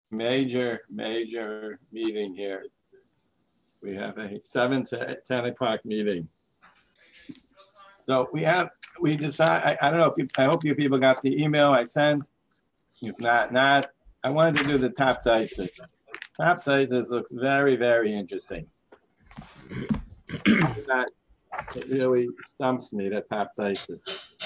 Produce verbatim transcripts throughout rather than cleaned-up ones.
major, major meeting here. We have a seven to ten o'clock meeting. So we have, we decide, I, I don't know if you, I hope you people got the email I sent. If not, not, I wanted to do the top taisus. Top taisus looks very, very interesting. That, it really stumps me, the top taisus.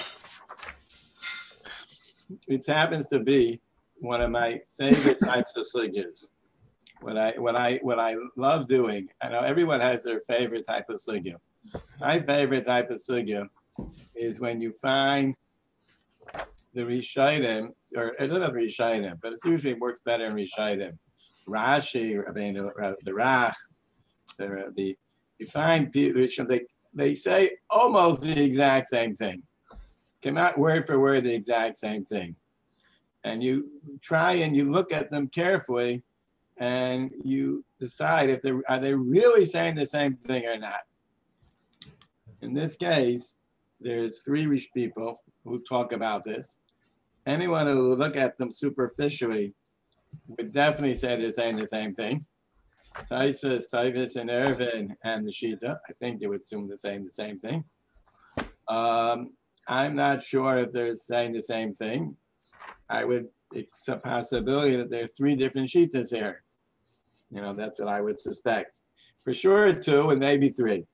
It happens to be one of my favorite types of sugyas. What I, what I, what I love doing, I know everyone has their favorite type of sugya. My favorite type of sugya is when you find the Rishayim, or a little Rishayim, but it usually works better in Rishayim. Rashi, I mean, the Rach, the, the, you find people, they, they say almost the exact same thing. Come out word for word the exact same thing. And you try and you look at them carefully and you decide if they're, are they really saying the same thing or not. In this case, there's three rich people who talk about this. Anyone who will look at them superficially would definitely say they're saying the same thing. Taisus, Tavis, and Ervin, and the Shita, I think they would assume they're saying the same thing. Um, I'm not sure if they're saying the same thing. I would, it's a possibility that there are three different Shitas here. You know, that's what I would suspect. For sure two and maybe three.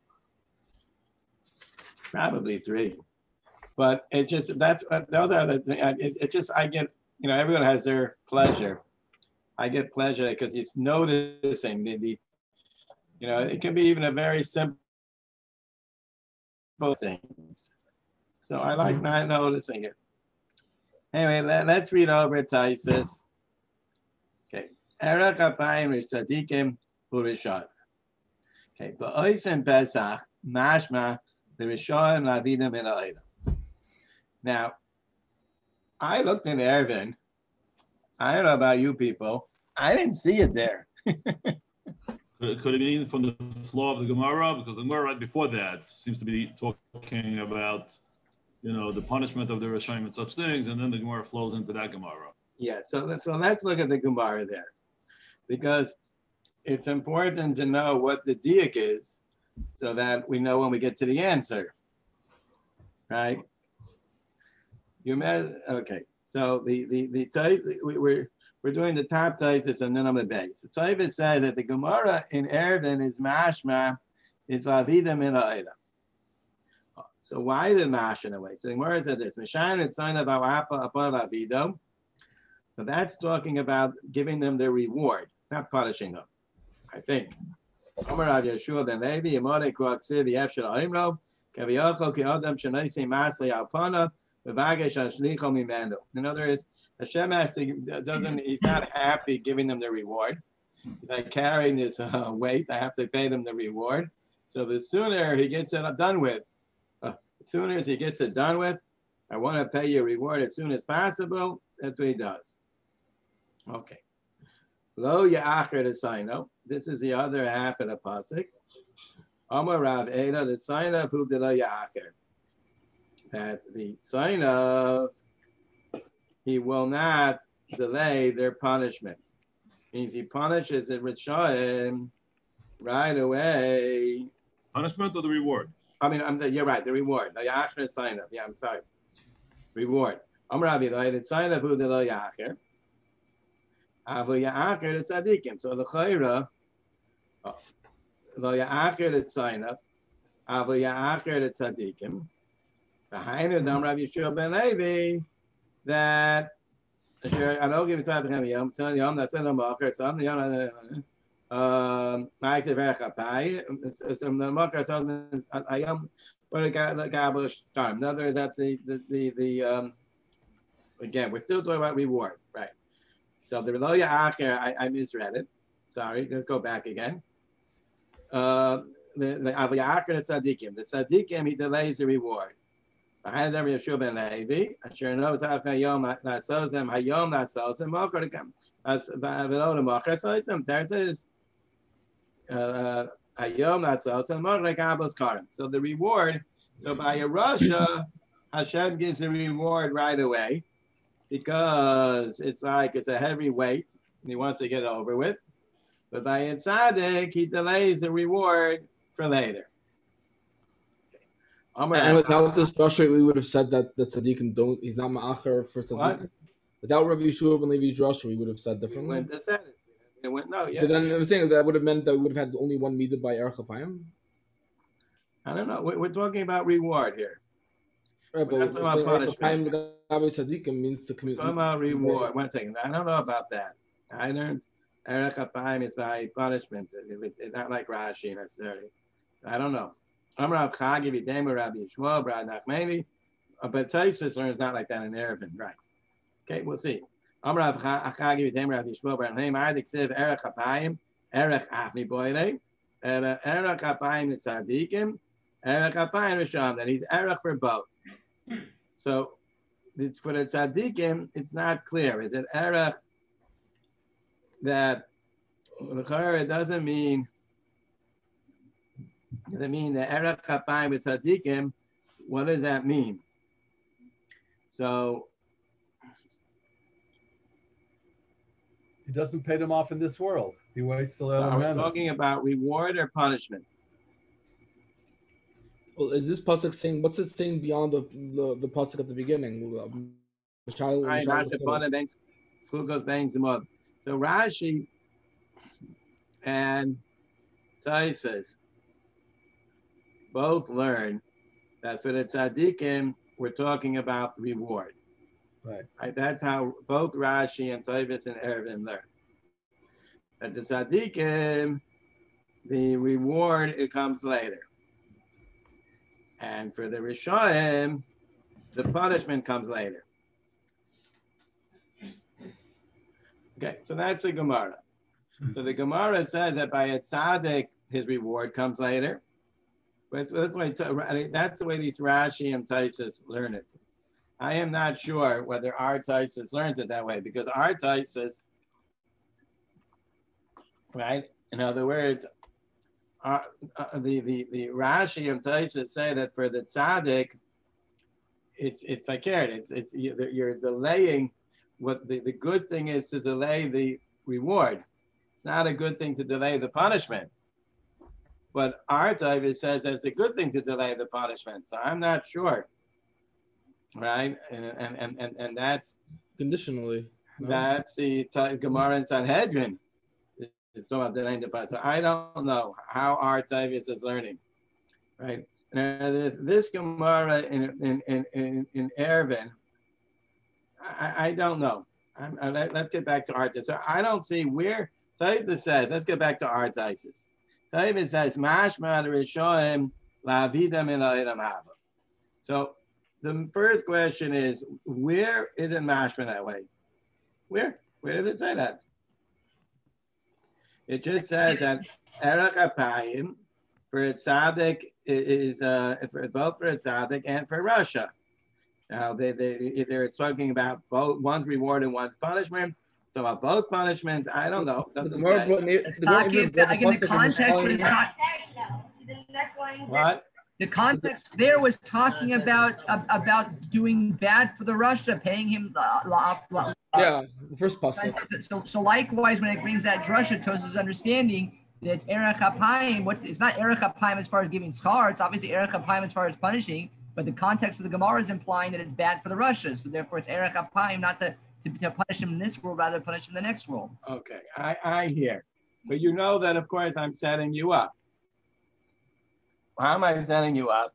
Probably three. But it just, that's, those are the things, it, it just, I get, you know, everyone has their pleasure. I get pleasure because he's noticing the, the, you know, it can be even a very simple things. So I like not noticing it. Anyway, let, let's read over Taisus. Okay. Erech Apayim Rish Tzadikim Urishon. Okay. Ba'oisen Pesach Mashma the Rishon Lavidim in Ha'olam. Now, I looked in Ervin. I don't know about you people. I didn't see it there. Could, could it be from the flow of the Gemara? Because the Gemara right before that seems to be talking about, you know, the punishment of the Rishayim and such things, and then the Gemara flows into that Gemara. Yeah, so let's, so let's look at the Gemara there. Because it's important to know what the diak is so that we know when we get to the answer. Right? You met, okay. So the the the tais, we, we're we're doing the top taisus and then on the base. The Taivas says that the Gemara in Erevin is mashma is lavidim in ha'olam. So why is it mashma in a way? So the Gemara said this: Mishan and sign of awapa upon lavidim. So that's talking about giving them their reward, not punishing them. I think. Omer Rav Yeshua ben Levi Yemodei Kruaksiv Yefshel Oimro Kaviyachol Ki Adam Shenoisi Masli Alpana. In other words, Hashem has to, doesn't, he's not happy giving them the reward. He's like carrying this uh, weight. I have to pay them the reward. So the sooner he gets it done with, uh, as soon as he gets it done with, I want to pay you a reward as soon as possible. That's what he does. Okay. Lo ya'acher l'sayno. This is the other half of the pasuk. Amar Rav Eda l'sayno hu de lo ya'acher. That the sign of he will not delay their punishment. Means he punishes the Rishayim right away. Punishment or the reward? I mean, I'm the, you're right, the reward. The Yachir sign of. Yeah, I'm sorry. Reward. I'm Rabbi Lloyd, it's sign of who the Lo Yachir. Avu Yachir, it's Tzadikim. So the Chayra, Lo Yachir, it's sign of. Avu Yachir, it's Tzadikim. Behind Dam Rav Yeshua ben Levi that I don't give it to him. Yom Son Yom that's in the marker. Son Yom um Mike the Verchapai. Some the marker son Ayam. But it got like Gablish time. Another is that the the the the um again we're still talking about reward, right? So the Lo Ya'acher I, I misread it. Sorry, let's go back again. Uh, the the Avu Ya'acher the Tzadikim. The Tzadikim he delays the reward. Behind them, Yeshua ben Levi. Asher knows how Hayom not sells them. Hayom not sells them. Mocker to come. As below the mocker sells them. There says Hayom not sells them. Mocker Kabbal's Karim. So the reward. So by a Russia, Hashem gives the reward right away because it's like it's a heavy weight. and he wants to get it over with. But by a tzaddik, he delays the reward for later. And without this drasha, we would have said that the tzaddikim don't. He's not ma'acher for tzaddikim. Without Rabbi Yeshua ben Levi's drasha, we would have said differently. We went to said it. It went no. Yeah. So then I'm saying that would have meant that we would have had only one midah by Erech HaPayim. I don't know. We're, we're talking about reward here. Right, but talking about punishment. means to commit. Talking about reward. One second. I don't know about that. I learned Erech HaPayim is by punishment. It, it's not like Rashi necessarily. I don't know. I'm Rav Chagi v'Demer Rabbi Yishmael Brad Nachmani, but Tosfos learns not like that in Erevin, right? Okay, we'll see. I'm Rav Chagi v'Demer Rabbi Yishmael Brad Nachmani. I diksiv Erech HaPayim, Erech Afni Boile, Erech HaPayim Tzadikim, Erech HaPayim Rishon. That he's Erech for both. So it's for the Tzadikim, it's not clear. Is it Erech that it doesn't mean? Does it mean the Erech HaPayim with Tzadikim? What does that mean? So he doesn't pay them off in this world. He waits till they're are we talking about reward or punishment? Well, is this pasuk saying? What's it saying beyond the the, the pasuk at the beginning? So Rashi and Tosfos both learn that for the tzaddikim, we're talking about reward. Right. Right. That's how both Rashi and Tosfos and Erevin learn. At the tzaddikim, the reward, it comes later. And for the Rishonim, the punishment comes later. Okay, so that's the Gemara. So the Gemara says that by a tzaddik, his reward comes later. But that's the way, that's the way these Rashi and Tosfos learn it. I am not sure whether our Tosfos learns it that way, because our Tosfos, right? In other words, uh, uh, the, the, the Rashi and Tosfos say that for the tzaddik, it's it's fakir. It's it's you're, you're delaying. What the, the good thing is to delay the reward. It's not a good thing to delay the punishment. But our Tosfos says that it's a good thing to delay the punishment. So I'm not sure, right? And and and and, and that's conditionally. No? That's the Gemara in Sanhedrin. It's talking about delaying the punishment. So I don't know how our Tosfos is learning, right? And this Gemara in in in in, in Erevin, I, I don't know. I'm, I, let's get back to our Tosfos. So I don't see where Tosfos says. Let's get back to our Tosfos. Tosfos says, "Mashma Rishonim la'avida min ha'olam haba." So the first question is, where is it mashma that way? Where? Where does it say that? It just says that Erech HaPayim for a tzaddik is uh, for both for a tzaddik and for Russia. Now they they they're talking about both one's reward and one's punishment. So about both punishments, I don't know. Doesn't say. It's talking about, again, the context, but it's not. What? The context there was talking about uh, about doing bad for the Russia, paying him. Uh, uh, yeah, the first pasuk. So, so likewise, when it brings that drasha, Tosfos' understanding that it's Erech HaPayim. What's it's not Erech HaPayim as far as giving schar. It's obviously Erech HaPayim as far as punishing. But the context of the Gemara is implying that it's bad for the Russia. So therefore, it's Erech HaPayim, not to, to to punish him in this world, rather punish him in the next world. Okay, I I hear, but you know that of course I'm setting you up. How am I setting you up?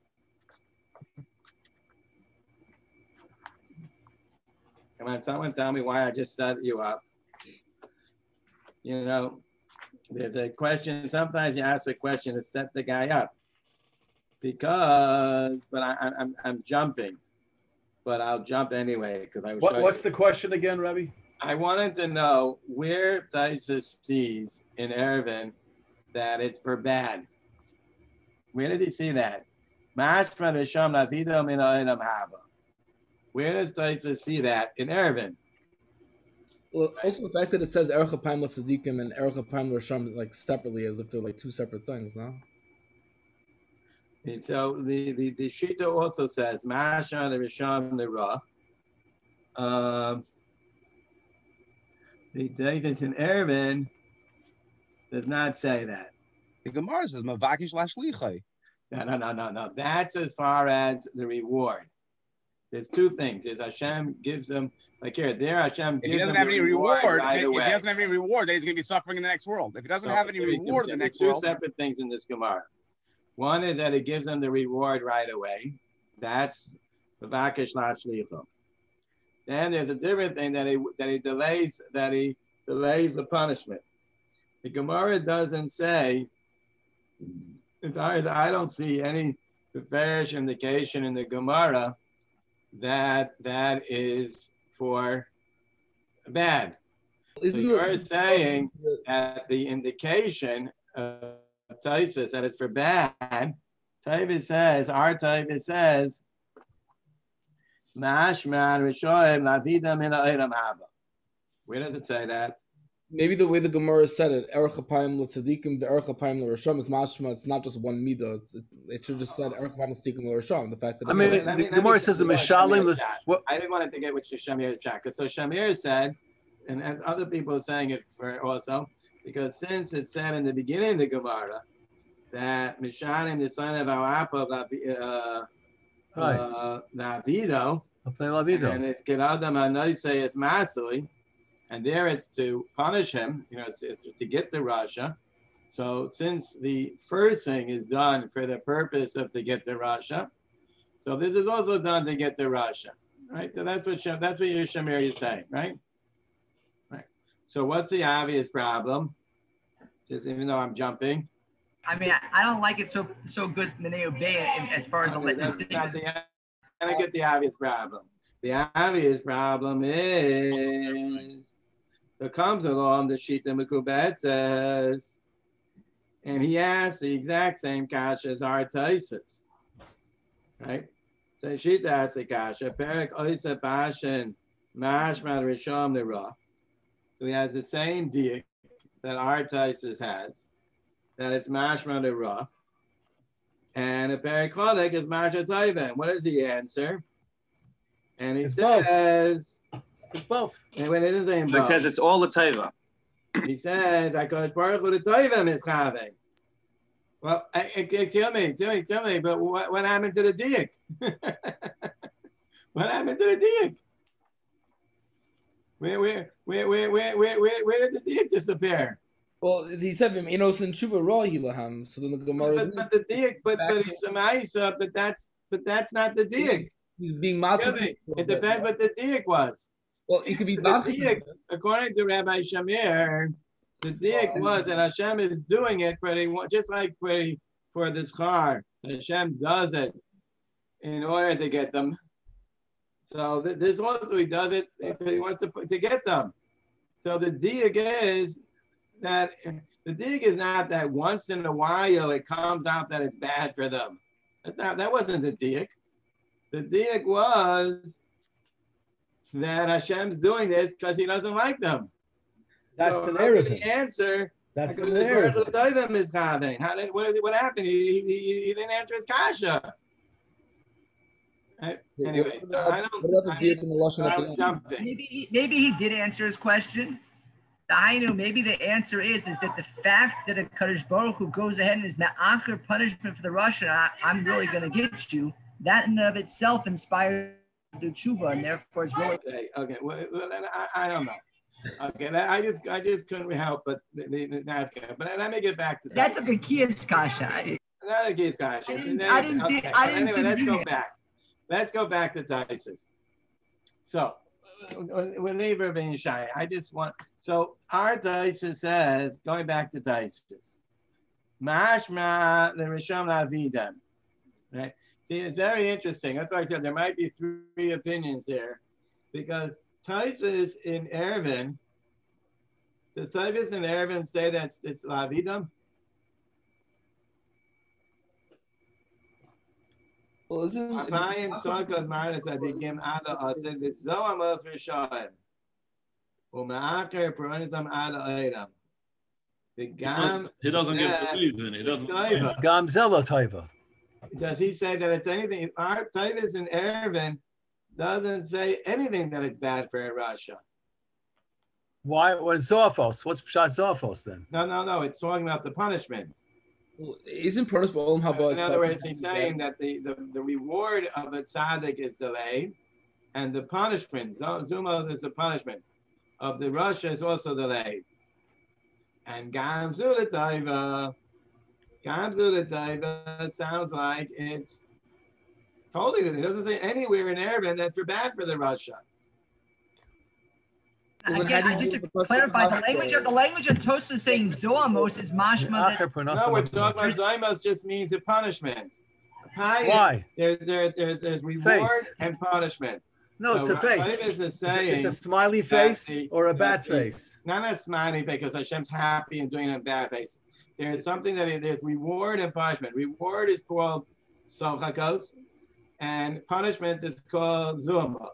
Come on, someone tell me why I just set you up. You know, there's a question. Sometimes you ask a question to set the guy up. Because, but I, I'm I'm jumping, but I'll jump anyway because I was. What, what's you. the question again, Rabbi? I wanted to know where Tosfos sees in Erevin that it's for bad. Where does he see that? Where does Tosfos see that in Erevin? Well, also the fact that it says Erech HaPayim L'Tzadikim and Erech HaPayim L'Rishon like separately, as if they're like two separate things, no? And so the, the, the Shita also says, Masha the Rishon the Ra. Um, The Davis and Ervin does not say that. The Gemara says Mavakish Lashlichai. No, no, no, no, no. That's as far as the reward. There's two things. There's Hashem gives them, like here, there Hashem If gives he doesn't them have the any reward, right if away. he doesn't have any reward, then he's going to be suffering in the next world. If he doesn't So, have any there you go. reward in the There's next two world, separate things in this Gemara. One is that he gives them the reward right away. That's the Vakish Lashlichum. Then there's a different thing that he that he delays that he delays the punishment. The Gemara doesn't say, as far as I don't see any fairish indication in the Gemara that that is for bad. Isn't so you're it, saying that the indication of Taisus that it's for bad. Taiva says, our Taiva says, Mashman Rishoim Lavida Min Ha'olam Haba. Where does it say that? maybe the way the Gemara said it, Erech Hapayim L'Tzadikim, the Erech Hapayim L'Risham is mashma. It's not just one midah. It's, it, it should just said Erech Hapayim L'Tzadikim L'Risham. The fact that I mean, Let me- the let Gemara me- says the let me- Mishalim. let me- What? I didn't want to get what Shamir checked. So Shamir said, and, and other people are saying it for also, because since it said in the beginning of the Gemara that Mishanim, the son of Awapa, uh, Right. uh, Navido, Lavido. and it's Kedadam Anoise, it's Masui, and there it's to punish him, you know, it's, it's to get the Russia. So since the first thing is done for the purpose of to get the Russia, so this is also done to get the Russia, right? So that's what Shem, that's what your Shamir is saying, right? Right. So what's the obvious problem? Just even though I'm jumping. I mean, I, I don't like it so so good, Meneo Bay, as far as the Okay, that's witness. not the, I don't get the obvious problem. The obvious problem is, so comes along the Shita Mekubet says, and he asks the exact same kasha as our Taisus, right? So Shita asks the kasha, Perik Oisa Bashan Mashmad Risham Nira. So he has the same diak that our Taisus has, that it's Mashmad Nira. And a pericholik is Masha Taivan. What is the answer? And he It's both. says, It's both. and when it isn't saying So he says it's all the teva. he says, I could Baruch Hu the Taivam is having. Well, I, I, I- tell me, tell me, tell me, but what, what happened to the diak? What happened to the diak? Where, where, where, where, where, where, where, where did the diak disappear? well, he said Inos and Shuva Ra Hilaham. So then the Gemara But, but the diak, but, but it's a ma'isa, but that's, but that's not the diak. he's being Tell matzah. me, it depends what the diak was. Well, it could be The matzah. diak, according to Rabbi Shamir, the diak was that Hashem is doing it for the, just like for the, for the schar. Hashem does it in order to get them. So th- this also he does it if he wants to put, to get them. So the diak is that the diak is not that once in a while it comes out that it's bad for them. That's not, that wasn't the diak. The diak was that Hashem's doing this because he doesn't like them. That's So the how narrative. did he answer? That's the Because narrative. the Taivam is having. How did what, what happened? He, he, he didn't answer his kasha. Right? Anyway, so I don't. What about the I, diak in the Lashon at the I'm end? jumping. Maybe he, maybe he did answer his question. The Hainu, maybe the answer is is that the fact that a Kadosh Baruch Hu goes ahead and is na'achar punishment for the Russian, I, I'm really going to get you. That in and of itself inspired the tshuva, and therefore it's really. Okay, okay. Well, well then I, I don't know. Okay, that- I just I just couldn't help but the, the, the ask it. But let me get back to That's a that. Zacchaeus kasha. I- Not a case kasha. I didn't- I didn't see- Okay, I but didn't anyway, see the let's go video. back. Let's go back to Taisus. So we'll leave Rabbi Yishai. I just want so our Taisus says, going back to Taisus, Mashma the Rishon Avidam. Right? See, it's very interesting. That's why I said there might be three opinions here. Because Taisus in Erevin, does Taisus in Erevin say that it's Lavidam? Well, isn't Apayim Sarkos Maris Adikim Ada Asid Vizoam Os Rishon. Umaker Peronism Ada Edam. The He Gam doesn't, he doesn't give said the reason. He it's doesn't. Taiva. Gamzella Taiva. Does he say that it's anything? Our Titus in Erevin doesn't say anything that it's bad for Russia. Why? When Zophos? What's Pshat Zophos then? No, no, no. It's talking about the punishment. Well, isn't punishment Olam Haba? In other words, he's saying that the, the, the reward of a tzaddik is delayed, and the punishment, Zumos is the punishment, of the Russia is also delayed. And Gam Zulataiva, Gam Zulataiva sounds like it's totally, it doesn't say anywhere in Erevin that's for bad for the Russia. Again, I just to clarify, the language of the language of Tosfos saying Zoamos is mashma. That, no, we're talking about Zoamos just means a punishment. Why? There's there, there's there's reward face. And punishment. No, so it's a face. Is saying it's a smiley face the, or a bad the, face. Not a smiley face because Hashem's happy and doing a bad face. There's something that there's reward and punishment. Reward is called sochakos, and punishment is called zuamos.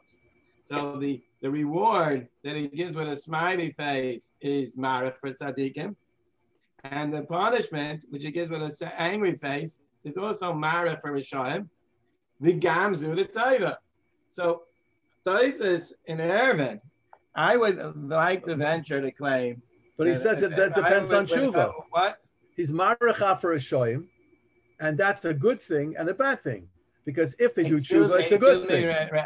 So the The reward that he gives with a smiley face is marach for tzaddikim, and the punishment which he gives with an angry face is also marach for Rishayim. The gamzu the taiva. So, Tosfos in Erevin, I would like to venture to claim. But he that, says that, that depends on tshuva. What? He's marach for Rishayim, and that's a good thing and a bad thing. Because if they do excuse tshuva, me, it's a good me, thing.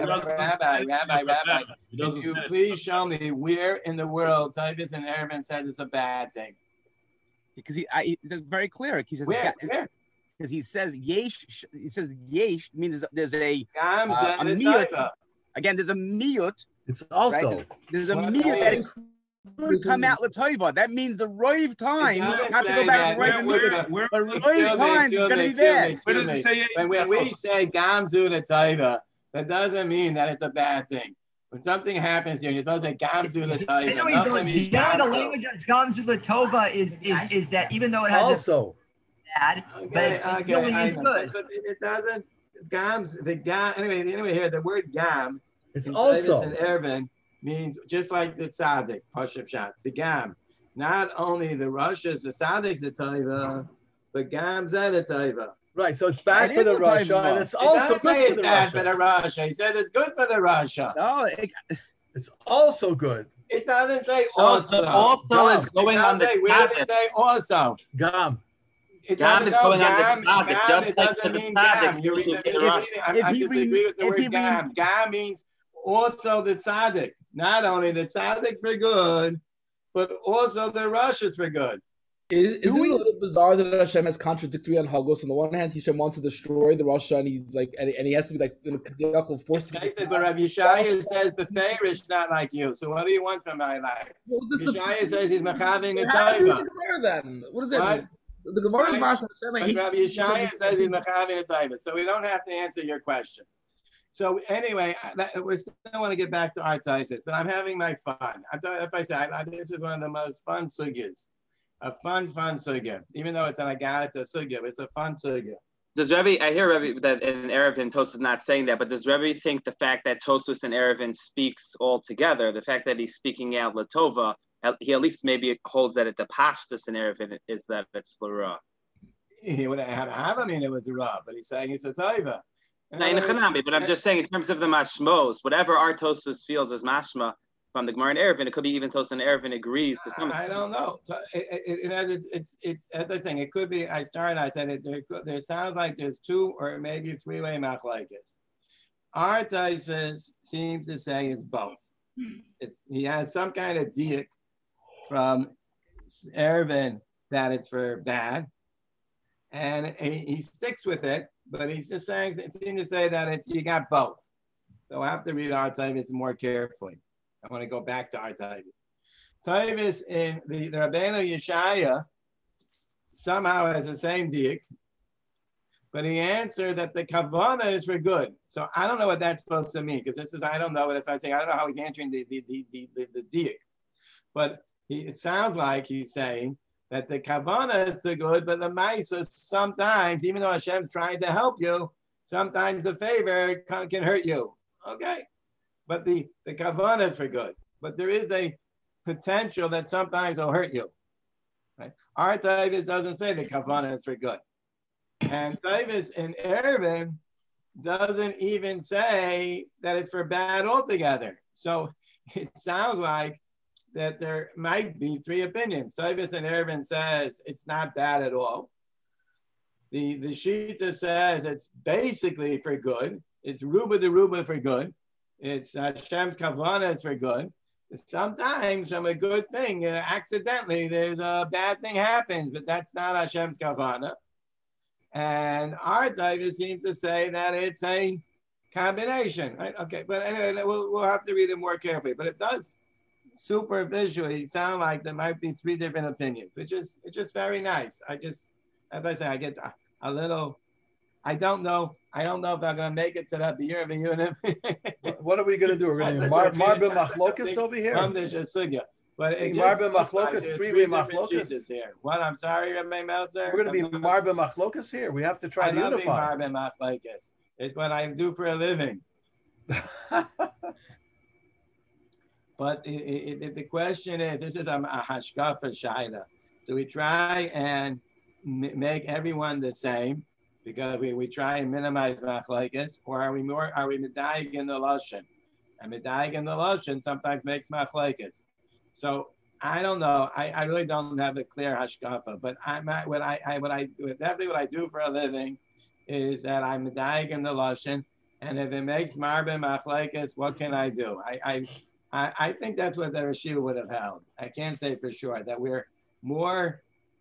Rabbi, Rabbi, Rabbi, can you please show me where in the world Tosfos and Erevin says it's a bad thing? Because he, I, he says very clear. He says where? Where? Because he says yesh. He says yesh means there's a, uh, a miyut. Again, there's a miyut. It's also right? There's a miyut that could come out latova. That means the roiv time have to go back and write the miyut. But roiv time is going to be there. Where does it say? When, when we say gamzu latova, that doesn't mean that it's a bad thing. When something happens here, you're supposed to say gamzu latova. Generally, the language of gamzu latova is is is that even though it has also bad, okay, but it okay, really I is know, good. But it doesn't. Gams the gam. Anyway, anyway, here the word gam. It's also in Erevin means just like the tzaddik, pashup shat, the gam. Not only the Russians, the tzaddiks, the taiva, but gam zed the taiva. Right, so it's bad it for the Russia, and it's also it good say for the it's bad Russia. for the Russia. He says it's good for the Russia. No, it, it's also good. It doesn't say No, also. the also is going on the say, where does it say also? Gam. It Gam doesn't is know going on gam, the tzaddik, gam, just it like doesn't the mean tzaddik gam. You're reading, speaking you're in reading, I, If I he disagree re- with the if word he re- gam. Gam means also the tzaddik. Not only the tzaddiks for good, but also the Russians for good. Is, is it we... a little bizarre that Hashem has contradictory on Hagos? On the one hand, Hashem wants to destroy the Russia, and he's like, and, and he has to be like, you know, forced to. But Rabbi Yeshaya says beferish not like you. So what do you want from my life? Well, Yeshaya the... says he's machaving the taiva. Then what does that what? mean? The Gemara is Masha Hashem. Rabbi Yeshaya says he's machaving the taiva. So we don't have to answer your question. So anyway, I, we still want to get back to our Tosfos, but I'm having my fun. I'm talking, if I say I, this is one of the most fun sugyas. A fun, fun sugya, even though it's an agarata sugya, but it's a fun sugya. Does Rebbe, I hear Rebbe that in Erevin, Tosfos is not saying that, but does Rebbe think the fact that Tosfos and Erevin speaks all together, the fact that he's speaking out Latova, he at least maybe holds that at the Pashtus in Erevin is that it's Lara. He would have have, I mean, it was a Ra, but he's saying it's a Taiva. No, in Chanami, but I'm just saying in terms of the mashmos, whatever our Tosfos feels as mashma, from the Gemara in Erevin, it could be even Tosfos and Erevin agrees to some. I don't know. So it, it, it, it's, it's, it's, as I saying, it could be, I started, I said, it, there, there sounds like there's two or maybe three-way machlokes. Our Tosfos seems to say it's both. It's, he has some kind of diak from Erevin that it's for bad, and he, he sticks with it, but he's just saying, it seems to say that it's, you got both. So I have to read our Tosfos more carefully. I want to go back to our Tosfos. Tosfos in the, the Rabbeinu Yeshaya somehow has the same diak, but he answered that the kavana is for good. So I don't know what that's supposed to mean, because this is, I don't know what if I say, I don't know how he's answering the, the, the, the, the, the diak. But he, it sounds like he's saying that the kavana is the good, but the maisa sometimes, even though Hashem's trying to help you, sometimes a favor can, can hurt you. Okay. But the, the kavana is for good. But there is a potential that sometimes will hurt you. Right? Our Tosfos doesn't say the kavana is for good. And Tosfos in Erevin doesn't even say that it's for bad altogether. So it sounds like that there might be three opinions. Tavis and Erevin says it's not bad at all. The, the Shita says it's basically for good. It's Ruba de Ruba for good. It's Hashem's Kavanah is for good. Sometimes from a good thing, uh, accidentally, there's a bad thing happens, but that's not Hashem's Kavanah. And our Tavis seems to say that it's a combination, right? Okay, but anyway, we'll, we'll have to read it more carefully. But it does superficially sound like there might be three different opinions, which is it's just very nice. I just, as I say, I get a, a little. I don't know. I don't know if I'm going to make it to that beer of a unit. What are we going to do? We're going to mar- marble machlokas over here. But it marble machlokas, three-way machlokas here. What? I'm sorry, Rabbi Meltzer. We're going to be marble machlokas here. We have to try I to love unify. Marble machlokas. It's what I do for a living. But it, it, it, the question is, this is a, a hashkafa shaila. Do we try and m- make everyone the same? Because we, we try and minimize machlekes, or are we more are we medayik in the lashon? And medayik in the lashon sometimes makes machlekes. So I don't know. I, I really don't have a clear hashkafa. But I'm what I, I what I do definitely what I do for a living is that I'm medayik in the lashon, and if it makes marbe machlekes, what can I do? I I I think that's what the Rashiva would have held. I can't say for sure that we're more.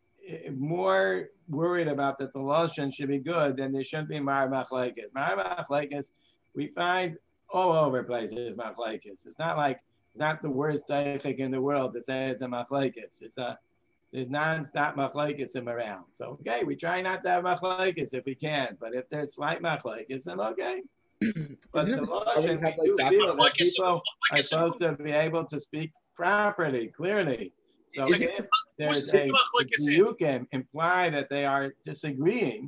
more worried about that the lashon should be good, then there shouldn't be mar machlekes. Mar machlekes, we find all over places machlekes. It's not like it's not the worst daichik in the world to say it's a machlekes. It's a there's non-stop machlekes in around. So okay, we try not to have machlekes if we can, but if there's slight machlekes, then okay. But the lashon, we do feel that people are supposed to be able to speak properly, clearly. So if there's a, you can imply that they are disagreeing,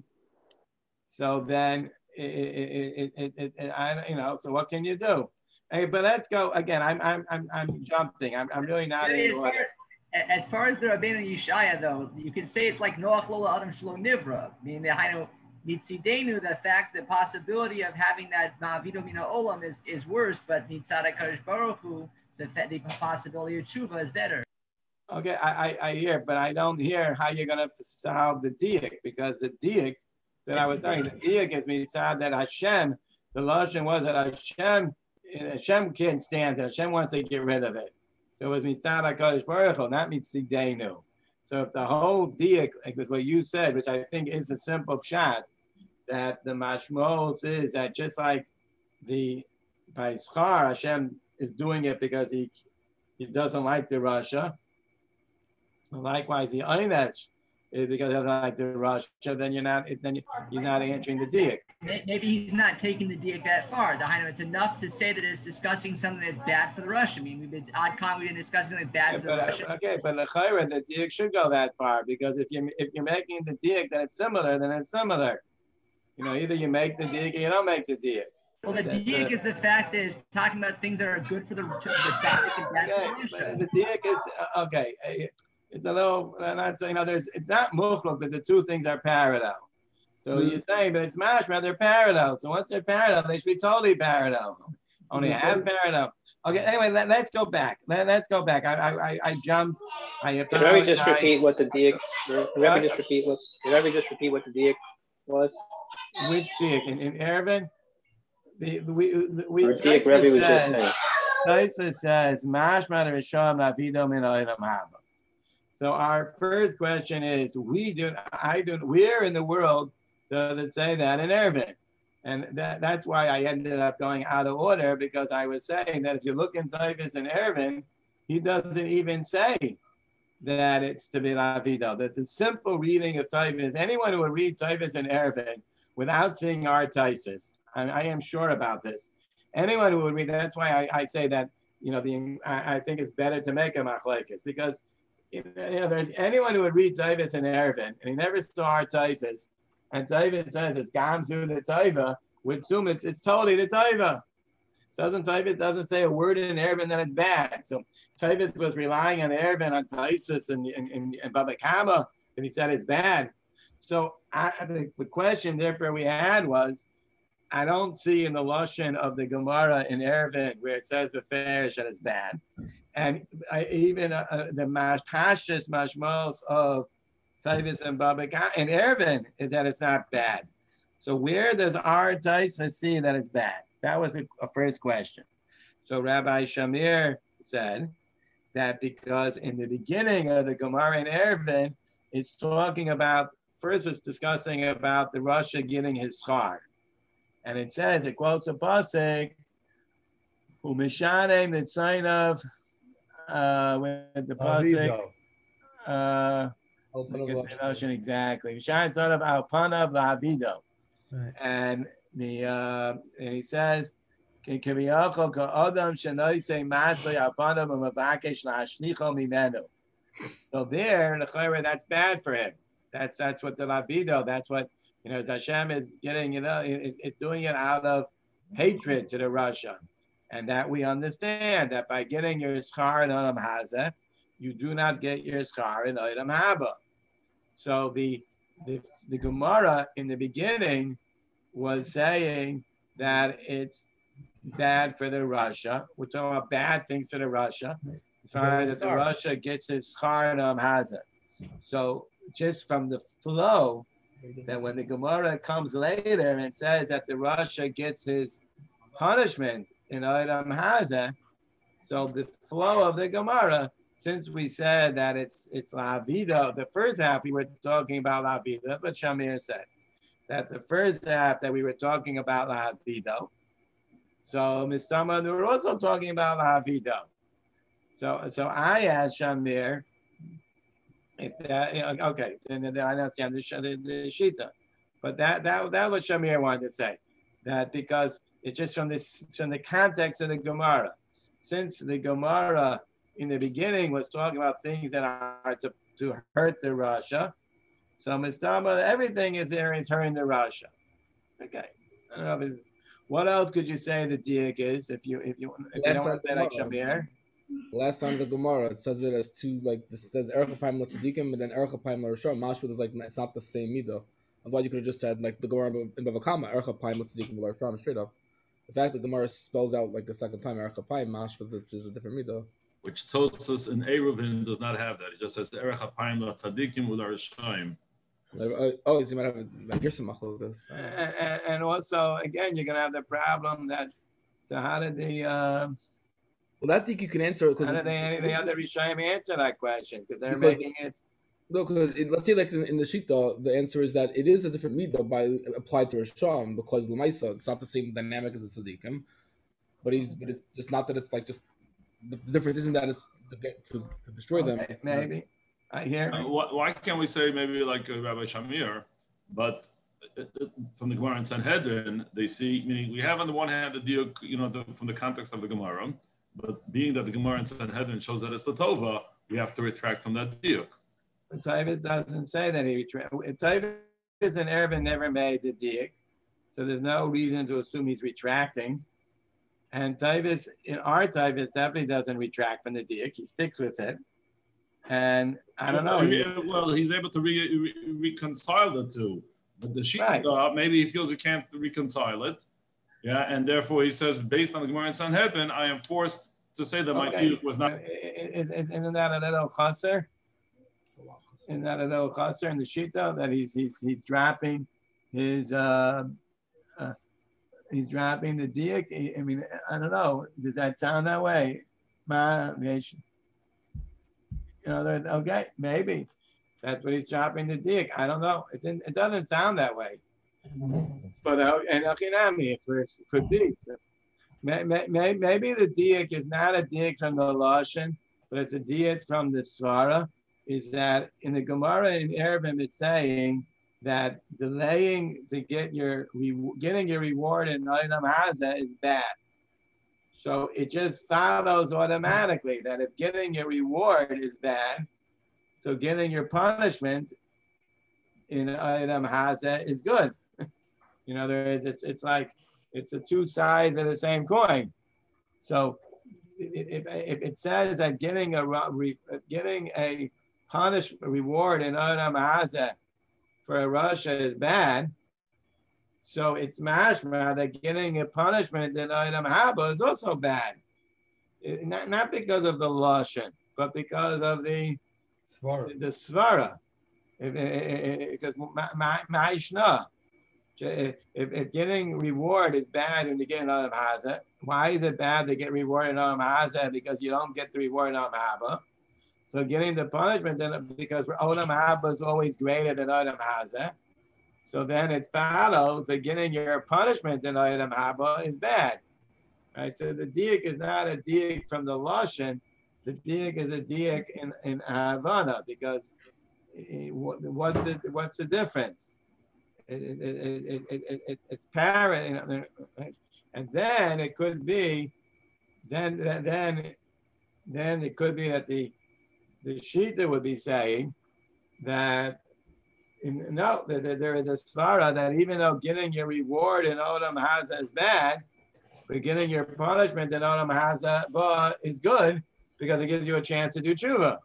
so then it, it, it, it, it, I, you know, so what can you do? Hey, but let's go again. I'm I'm I'm, I'm jumping. I'm, I'm really not. As far as, as far as the Rabbeinu Yishaya, though, you can say it's like Noach lo Adam Shlo Nivra, meaning the Hainu Nitzidenu, the fact, the possibility of having that Ma'avido Mina Olam is, is worse, but Nitzad HaKadosh Baruch Hu, the the possibility of tshuva is better. Okay, I, I, I hear, but I don't hear how you're going to solve the diak, because the diak that I was saying, the diak is mitzad that Hashem, the lashon was that Hashem, Hashem can't stand it. Hashem wants to get rid of it. So it was mitzad HaKadosh Baruch Hu, not mitzidenu. So if the whole diak, like with what you said, which I think is a simple pshat, that the mashmos is that just like the by schar, Hashem is doing it because he he doesn't like the Russia. Likewise, the Einesh is because he doesn't like the Russia. Then you're not. Then you're not answering the diak. Maybe he's not taking the diak that far. The Hainu, it's enough to say that it's discussing something that's bad for the Russia. I mean, we've been odd con. We've been discussing something bad yeah, for but, the Russia. Okay, but the chayra, the diak should go that far, because if you if you're making the diak that it's similar, then it's similar. You know, either you make the diak or you don't make the diak. Well, the diak is the fact that it's talking about things that are good for the tzaddik and bad okay, for the Russia. The diak is uh, okay. It's a little, I'm not saying, you know, there's, it's not muchlok that the two things are parallel. So mm-hmm. you're saying, but it's mashma, they're parallel. So once they're parallel, they should be totally parallel. Only mm-hmm. half parallel. Okay, anyway, let, let's go back. Let, let's go back. I I, I jumped. I Did Rabbi just repeat what the diak, did Rabbi just repeat what, did Rabbi just repeat what the diak was? Which diak? In, in Erevin? The, we, we, or diak Rabbi was just saying. Taisa says, mashma risham lavido min olam haba. So our first question is, we do, I do, where in the world does it say that in Erevin? And that, that's why I ended up going out of order, because I was saying that if you look in Tavis and Erevin, he doesn't even say that it's to be lavido. That the simple reading of Tavis, anyone who would read Tavis and Erevin without seeing our Taisis, I, I am sure about this. Anyone who would read, that's why I, I say that, you know, the I, I think it's better to make a machlekes, because you know, there's anyone who would read Tavis and Erevin, and he never saw our Tavis, and Tavis says it's Gamzu the Taiva, would assume it's it's totally the Taiva. Doesn't Tavis doesn't say a word in Erevin that it's bad. So Tavis was relying on Erevin, on Taisus and and, and, and Baba Kama, and he said it's bad. So I, the, the question therefore we had was, I don't see in the lashon of the Gemara in Erevin where it says beferish that it's bad. And I, even uh, uh, the mash pashas mashmos of Tavis and Baba and Ervin is that it's not bad. So where does our Taisa see that it's bad? That was a, a first question. So Rabbi Shamir said that because in the beginning of the Gemara in Ervin, it's talking about, first it's discussing about the Russia getting his schar. And it says, it quotes a pasuk, Umishane Mitzainav, uh, with the pasuk, uh, the notion exactly. Mishane son of Alpanav Lahabido. And the uh, and he says, so there, that's bad for him. That's that's what the labido. That's what, you know, Hashem is getting. You know, it, it's doing it out of hatred to the Russia, and that we understand that by getting your schar in Olam Hazeh, you do not get your schar in Olam Haba. So the the the Gemara in the beginning was saying that it's bad for the Russia. We're talking about bad things for the Russia. Sorry, that the Russia gets its schar in Olam Hazeh. So just from the flow, that when the Gemara comes later and says that the Russia gets his punishment in Olam Hazeh, so the flow of the Gemara, since we said that it's it's Lavido, the first half we were talking about Lavido, that's what Shamir said. That the first half that we were talking about Lavido. So Mister we were also talking about Lavido. So so I asked Shamir, if that, okay, then, then I understand the, the, the Shita. But that that that was what Shamir wanted to say. That because it's just from this from the context of the Gemara. Since the Gemara in the beginning was talking about things that are to, to hurt the Russia. So Mister everything is there is hurting the Russia. Okay. I don't know if it's, what else could you say the diak is if you if you if you don't want to say like Shamir? Last time the Gemara, it says it as two, like this says Erechapayim L'Tzadikim and then Erechapayim L'Rishon. Mashma is like it's not the same midah. Otherwise, you could have just said like the Gemara in Bava Kama Erechapayim L'Tzadikim L'Rishon straight up. The fact that the Gemara spells out like a second time Erechapayim Mashma is a different midah. Which Tosfos in Eruvin does not have that. It just says Erechapayim L'Tzadikim L'Rishon. Oh, you might have a Gerson Machlokas. And, and also, again, you're gonna have the problem that. So how did the? Uh, well, that thing you can answer because. How did they, the other Rishayim answer that question? Because they're because, making it. No, because let's say like in, in the Shita, the answer is that it is a different midah by applied to Rishon because L'maisa, it's not the same dynamic as the Tzadikim, but he's but it's just not that it's like just the difference isn't that it's to get to, to destroy okay, them. Maybe. I hear. Uh, why can't we say maybe like uh, Rabbi Shamir, but uh, uh, from the Gemara in Sanhedrin, they see, meaning we have on the one hand the diuk, you know, the, from the context of the Gemara, but being that the Gemara in Sanhedrin shows that it's the Tova, we have to retract from that diuk. But Tavis doesn't say that he retracted. Tavis and Ervin never made the diuk, so there's no reason to assume he's retracting. And Tavis, in our Tavis, definitely doesn't retract from the diuk; he sticks with it. And I don't know. Well, he's able to re- re- reconcile the two, but the Shita, right. uh, maybe he feels he can't reconcile it. Yeah, and therefore he says, based on the Gemara in Sanhedrin, I am forced to say that my okay. diuk was not. Isn't that a little chaser? Isn't that a little chaser in the Shita that he's he's he's dropping his uh, uh he's dropping the diuk? I mean, I don't know. Does that sound that way? Ma, You know, okay, maybe that's what he's dropping the diak. I don't know. It didn't. It doesn't sound that way. But uh, and Achinami, it could be. So, may, may, maybe the diak is not a diak from the Lashon, but it's a diak from the Svara. Is that in the Gemara in Eruvin it's saying that delaying to get your getting your reward in Olam Hazeh is bad. So it just follows automatically that if getting your reward is bad, so getting your punishment in Olam Hazeh is good. You know, there is it's it's like it's the two sides of the same coin. So if, if it says that getting a getting a punishment reward in Olam Hazeh for a Russia is bad, so it's mashma that getting a punishment in Olam Haba is also bad. not, not because of the lashon, but because of the svara. The svara. Because ma'ishna, if, if getting reward is bad when you get an Olam Haza, why is it bad to get reward in Olam Haza? Because you don't get the reward in Olam Haba. So getting the punishment then because Olam Haba is always greater than Olam Haza. So then it follows that getting your punishment in Olam Haba is bad. Right? So the diak is not a diak from the lashon. The diak is a diak in, in Havana because what's the, what's the difference? It, it, it, it, it, it, it's parent, and then it could be, then then then it could be that the the Shita would be saying that in, no, that there is a svara that even though getting your reward in Olam Haza is bad, but getting your punishment in Olam Haza is good because it gives you a chance to do tshuva.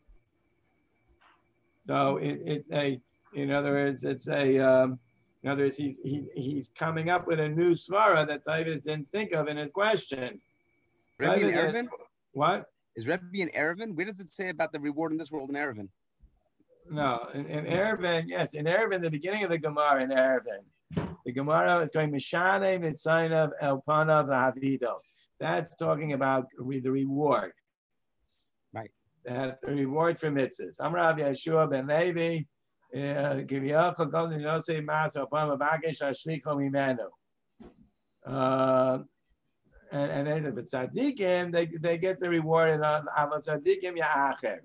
So it, it's a, in other words, it's a. Um, In other words, he's, he's, he's coming up with a new svara that Tavis didn't think of in his question. Rebbe and Erevin? What? Is Rebbe and Erevin? Where does it say about the reward in this world in Erevin? No, in, in Erevin, yes, in Erevin, the beginning of the Gemara in Erevin, the Gemara is going Mishane, Mitzainav, Elpanav, Havido. That's talking about the reward. Right. That the reward for mitzvahs. Amrav Yeshua ben Levi. Uh, and and then but tzaddikim they they get the reward in aval tzaddikim ya'acher.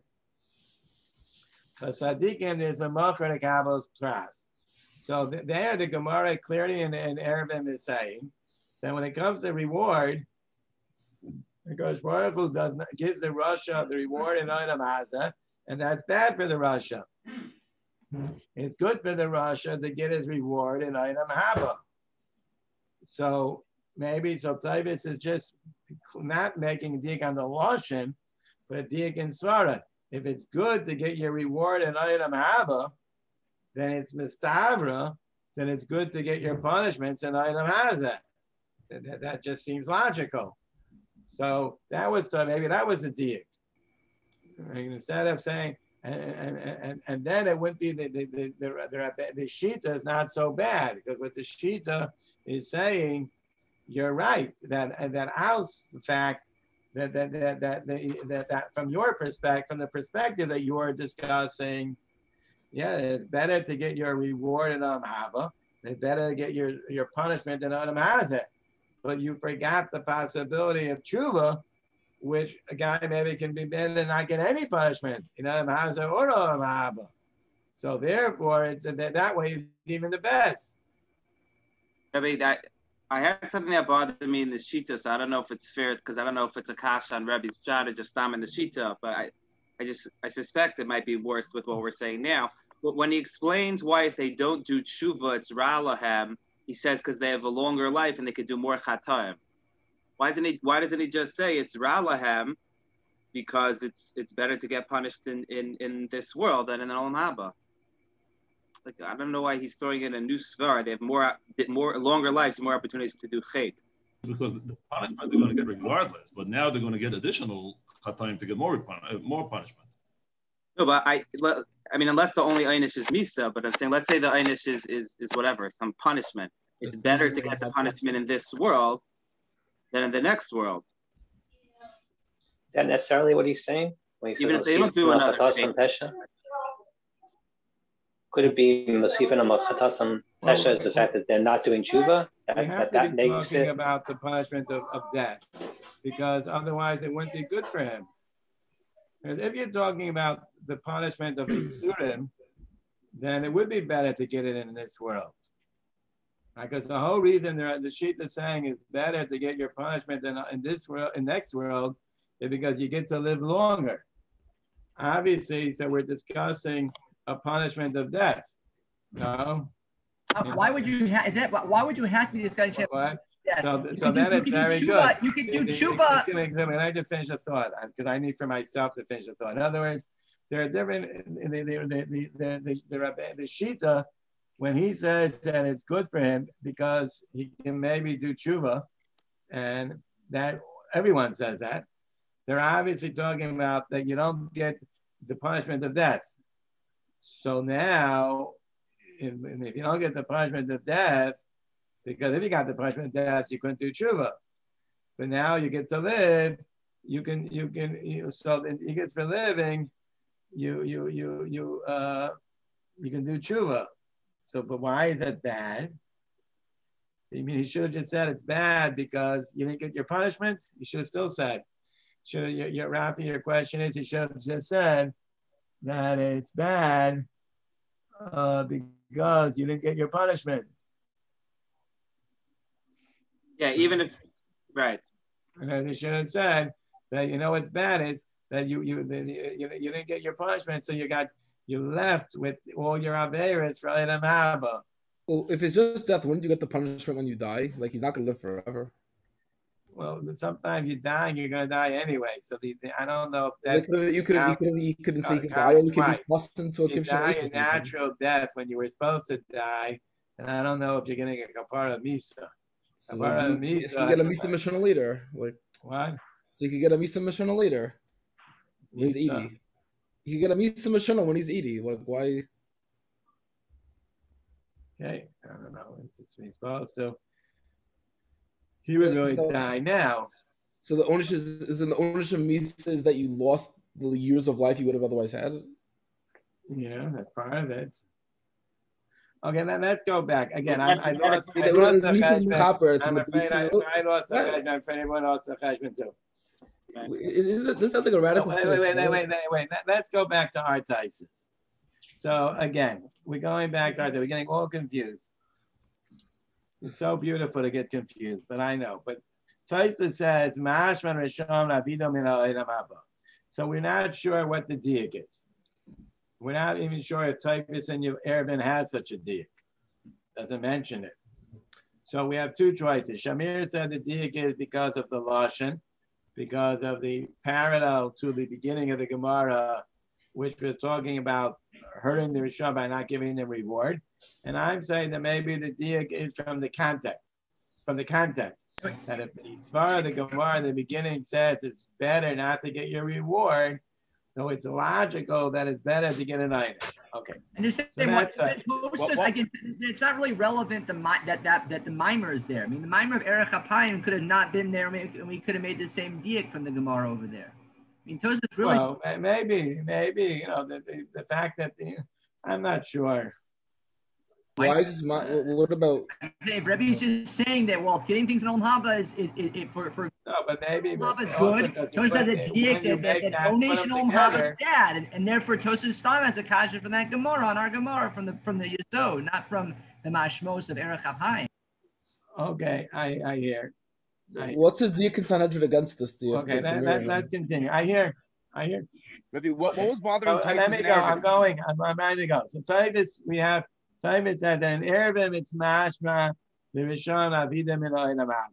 Because tzaddikim there's a mocher to kabbal's pras. So th- there the Gemara clearly in, in Erevin is saying that when it comes to reward, because Baruch Hu does not, gives the Rasha the reward in Olam Haza, and that's bad for the Rasha. It's good for the Rasha to get his reward in Olam Haba. So maybe so Tavis is just not making a dig on the lashon, but a dig in svara. If it's good to get your reward in Olam Haba, then it's mistavra. Then it's good to get your punishments in Olam Haza. That, that just seems logical. So that was so maybe that was a dig. Instead of saying. And, and, and then it wouldn't be the the, the, the, the Shita is not so bad because what the Shita is saying, you're right, that that house fact that that that that, that, that from your perspective, from the perspective that you are discussing, yeah, it's better to get your reward in Olam Haba, it's better to get your, your punishment in Olam Haza. But you forgot the possibility of tshuva, which a guy maybe can be bad and not get any punishment, you know, or Haba. So therefore, it's that, that way it's even the best. Rebbe, that I had something that bothered me in the Shita, so I don't know if it's fair because I don't know if it's a kasha on Rebbe's shot or just stam in the Shita, but I, I just I suspect it might be worse with what we're saying now. But when he explains why if they don't do tshuva, it's ra'lahem, he says because they have a longer life and they could do more chataim. Why doesn't he? Why doesn't he just say it's ra'lahem, because it's it's better to get punished in, in, in this world than in the Olam Haba? Like I don't know why he's throwing in a new svar. They have more more longer lives, more opportunities to do chait. Because the punishment they're going to get regardless, but now they're going to get additional time to get more more punishment. No, but I I mean unless the only einish is misa, but I'm saying let's say the einish is is is whatever, some punishment. It's better to get the punishment in this world than in the next world. Is that necessarily what he's saying? When he Even says, if they don't do another thing. Could it be Mosifin and Machatasam Pesha is the fact that they're not doing tshuva? That, we have that, to that be makes talking it... about the punishment of, of death, because otherwise it wouldn't be good for him. Because if you're talking about the punishment of Isurim, then it would be better to get it in this world. Because the whole reason there, the sheet is saying is better to get your punishment than in this world, in next world, is because you get to live longer. Obviously, so we're discussing a punishment of death. No. Uh, why would you have? Is that why would you have to be discussing? What? Yeah. So, so that is very good. You can do tshuva. Can I just finish a thought? Because I need for myself to finish a thought. In other words, there are different. The the the the the, the, the shita, when he says that it's good for him because he can maybe do tshuva, and that everyone says that. they're obviously talking about that you don't get the punishment of death. So now, if, if you don't get the punishment of death, because if you got the punishment of death, you couldn't do tshuva. But now you get to live, you can, you can, you, so that you get for living, you, you, you, you, uh, you can do tshuva. So, but why is that bad? I mean, he should have just said it's bad because you didn't get your punishment. You should have still said, should have, your, your, Rafi, your question is, you should have just said that it's bad uh, because you didn't get your punishment. Yeah, even if, right. And they should have said that, you know, what's bad is that you, you, you, you didn't get your punishment, so you got, you left with all your averas for Elam Haba. Well, if it's just death, wouldn't you get the punishment when you die? Like, he's not going to live forever. Well, sometimes you die and you're going to die anyway. So the, the, I don't know if that's... You could have you could have you die and you could be tossed into a You die a natural death when you were supposed to die. And I don't know if you're going to get a part of Misa. So a part you, of Misa. So you get a Misa Mishnah later. Like, what? So you could get a Misa Mishnah later. When he's eating. You get a Misa Mishnah when he's eating. Like, why... Okay, I don't know. It's just me. So he would really so, die now. So the ownership is, is in the ownership Misa is that you lost the years of life you would have otherwise had. Yeah, that's part of it. Okay, then let's go back again. I, I lost. I lost the cheshbon. I'm afraid I, I lost the cheshbon. I'm afraid everyone lost the cheshbon too. Is it, this sounds like a radical. Oh, wait, wait, wait, wait, wait, wait, wait. Let's go back to our Taisus. So again, we're going back to our, we're getting all confused. It's so beautiful to get confused, but I know. But Taisus says, "Mashman Rishon Avido Min Ha'olam Haba." So we're not sure what the diak is. We're not even sure if Taisus and Erevin has such a diak. Doesn't mention it. So we have two choices. Shamir said the diak is because of the lashon, because of the parallel to the beginning of the Gemara, which was talking about hurting the Rishon by not giving them reward. And I'm saying that maybe the diak is from the context, from the context. That if the Svara, the Gemara in the beginning says it's better not to get your reward, so it's logical that it's better to get an einish. Okay. And just so what, uh, what, what, I can, it's not really relevant the that that that the mimer is there. I mean, the mimer of Erech HaPayim could have not been there, and we could have made the same diak from the Gemara over there. I mean, Tosfos really. Well, maybe, maybe you know the the, the fact that the, I'm not sure. Why is this my, what about? If Rebbe is just saying that, well, getting things in Olam Haba is it, it, it for for. No, but maybe. Olam Haba is good. Tosfos has a diak that, that, that donation Olam Haba is bad, and, and therefore Tosfos Stam has a kasha from that Gemara on our Gemara from the from the Yisod, not from the Mashmos of Erech HaPayim. Okay, I I hear. I, What's his diak in Sanhedrin against this diak? Okay, that, that, let's continue. I hear. I hear. Rebbe, what, what was bothering so, let me go. I'm going. I'm, I'm ready to go. So Taivis, we have. Taivis says that in Erevim it's mashma the Rishon Avida Min Ha'olam Haba.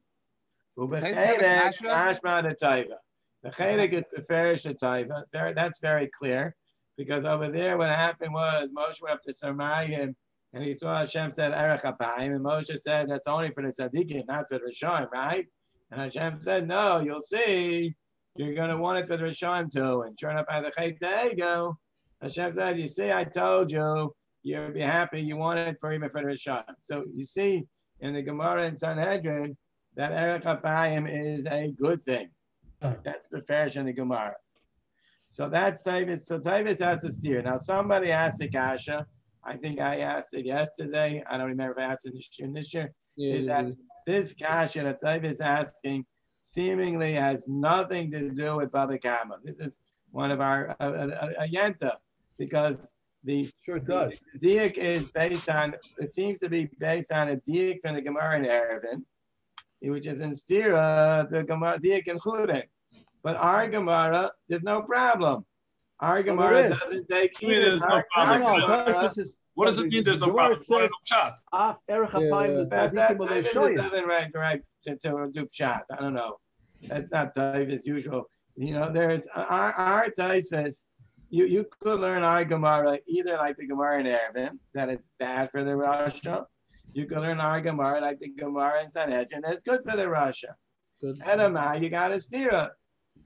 Ubechedek mashma the Taiva. The Chedek is beferish the Taiva. Very, that's very clear because over there what happened was Moshe went up to Sarmayim and he saw Hashem said Erech HaPayim, and Moshe said that's only for the Tzaddikim, not for the Rishon, right? And Hashem said no, you'll see. You're going to want it for the Rishon too. And turn up by the Chet Dego. Hashem said, you see, I told you. You'll be happy. You want it for even for the Rishon. So you see in the Gemara in Sanhedrin that Erech HaPayim is a good thing. That's the Farish in the Gemara. So that's Tavis. So Tavis has a steer. Now somebody asked the Kasha. I think I asked it yesterday. I don't remember if I asked it this year. This year yeah, is that this Kasha that Tavis is asking seemingly has nothing to do with Baba Kama. This is one of our a, a, a yenta because. The sure it does. The diak is based on, it seems to be based on a diak from the Gemara in Erevin, which is in Stira, the Gemara diak in Chulin. But our Gemara, there's no problem. Our Gemara doesn't take either. No Gemara, what does it mean there's no problem? Says, ah, Erech HaPayim, that, that, that doesn't right, right to, to do pshat. I don't know. That's not Taif as usual. You know, there's, our, our Taif says, You you could learn our Gemara either like the Gemara in Erevin, that it's bad for the Rasha. You could learn our Gemara like the Gemara in Sanhedrin, that it's good for the Rasha. Good. Edamah, you got a stira.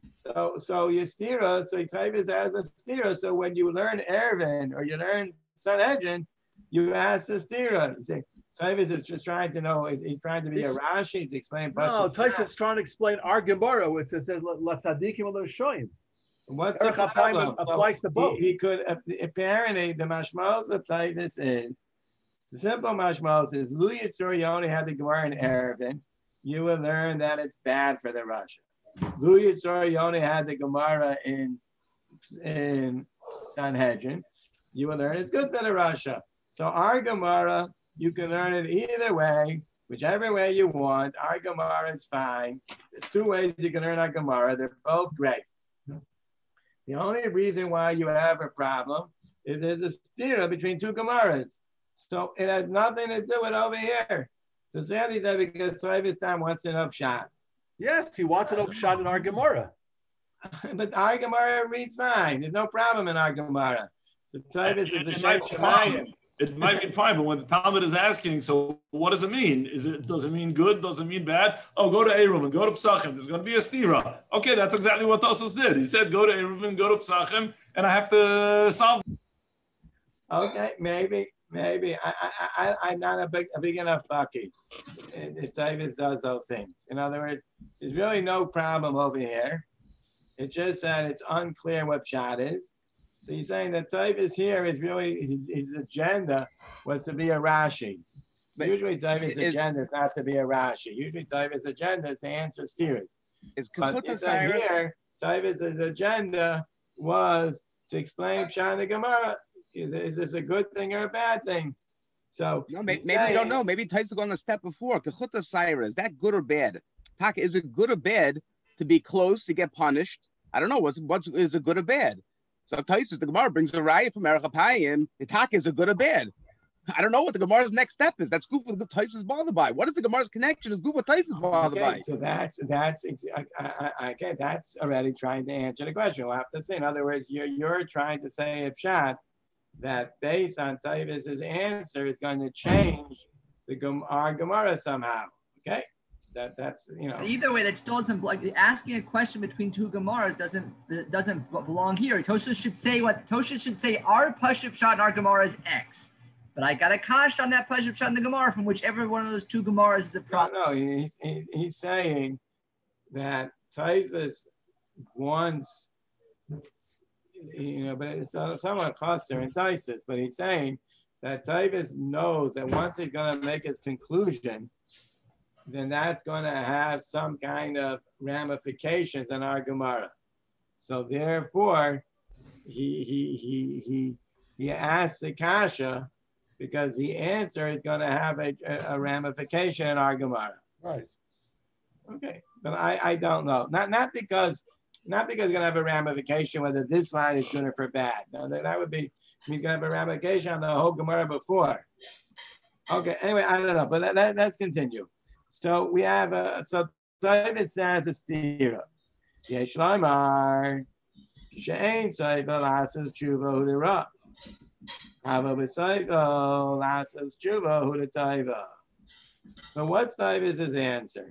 So, so your stira, so Tavis has a stira. So when you learn Erevin or you learn Sanhedrin, you ask the stira. You say, Tavis is just trying to know, he's trying to be a Rashi to explain. No, Tavis is trying to explain our Gemara, which says, let's tzadikim lo shoyim. What's the problem? Applies to both. He, he could, apparently, the mashmos of Tavis is, the simple mashmos is, Lu Yitzur, you only have the Gemara in Erevin. You will learn that it's bad for the Russia. Lu Yitzur, you only had the Gemara in, in Sanhedrin. You will learn it's good for the Russia. So our Gemara, you can learn it either way, whichever way you want. Our Gemara is fine. There's two ways you can learn our Gemara. They're both great. The only reason why you have a problem is there's a stira between two Gemaras. So it has nothing to do with over here. So Sandy said because Tavis time wants to know Pshat. Yes, he wants an upshot in our Gemara. But our Gemara reads fine. There's no problem in our Gemara. So Tavis is a Shem Shemayim. It might be fine, but when the Talmud is asking, so what does it mean? Is it does it mean good? Does it mean bad? Oh, go to Eruvin, go to Psachim. There's going to be a stira. Okay, that's exactly what Tosas did. He said, go to Eruvin, go to Psachim, and I have to solve. Okay, maybe, maybe. I, I, I, I'm not a big, a big enough bucky. If Tavis does those things. In other words, there's really no problem over here. It's just that it's unclear what Pshat is. So you're saying that Tavis here is really, his, his agenda was to be a Rashi. But usually Tavis' agenda is not to be a Rashi. Usually Tavis' agenda is to answer steers. But here, Tavis' agenda was to explain Pshat in the Gemara. Is, is this a good thing or a bad thing? So no, maybe, maybe saying, we don't know. Maybe Tavis is going a step before. Kechuta Saira, is that good or bad? Taka, is it good or bad to be close to get punished? I don't know. What's what's is it good or bad? So Taisus, the Gemara brings a raya from Erech HaPayim. The taka is a good or bad. I don't know what the Gemara's next step is. That's goof with Taisus bothered by. What is the Gemara's connection? Is goof with Taisus bothered okay, by? So that's that's I, I, I, okay. That's already trying to answer the question. We'll have to say. In other words, you're you're trying to say Pshat that based on Tavis's answer is going to change the our Gemara somehow. Okay. That that's you know. But either way, that still doesn't like asking a question between two Gemaras doesn't doesn't belong here. Tosha should say what Tosha should say. Our Pashup shot in our Gemara is X, but I got a kash on that Pashup shot in the Gemara from whichever one of those two Gemaras is a problem. No, no, he's he, he's saying that Taisus wants, you know, but it's somewhat cluster in Taisus, but he's saying that Tavis knows that once he's going to make his conclusion, then that's going to have some kind of ramifications in our Gemara. So therefore, he he he he he asked the kasha because the answer is going to have a, a ramification in our Gemara. Right. Okay, but I I don't know. Not not because not because it's going to have a ramification whether this line is good or for bad. No, that, that would be he's going to have a ramification on the whole Gemara before. Okay. Anyway, I don't know, but let, let, let's continue. So we have a so Tavis says a stira. Yesh Laimar she'ein tzayva lasas tshuva hu d'ra. Hava b'tzayva lasas tshuva hu d'tayva. So what's Tavis's answer?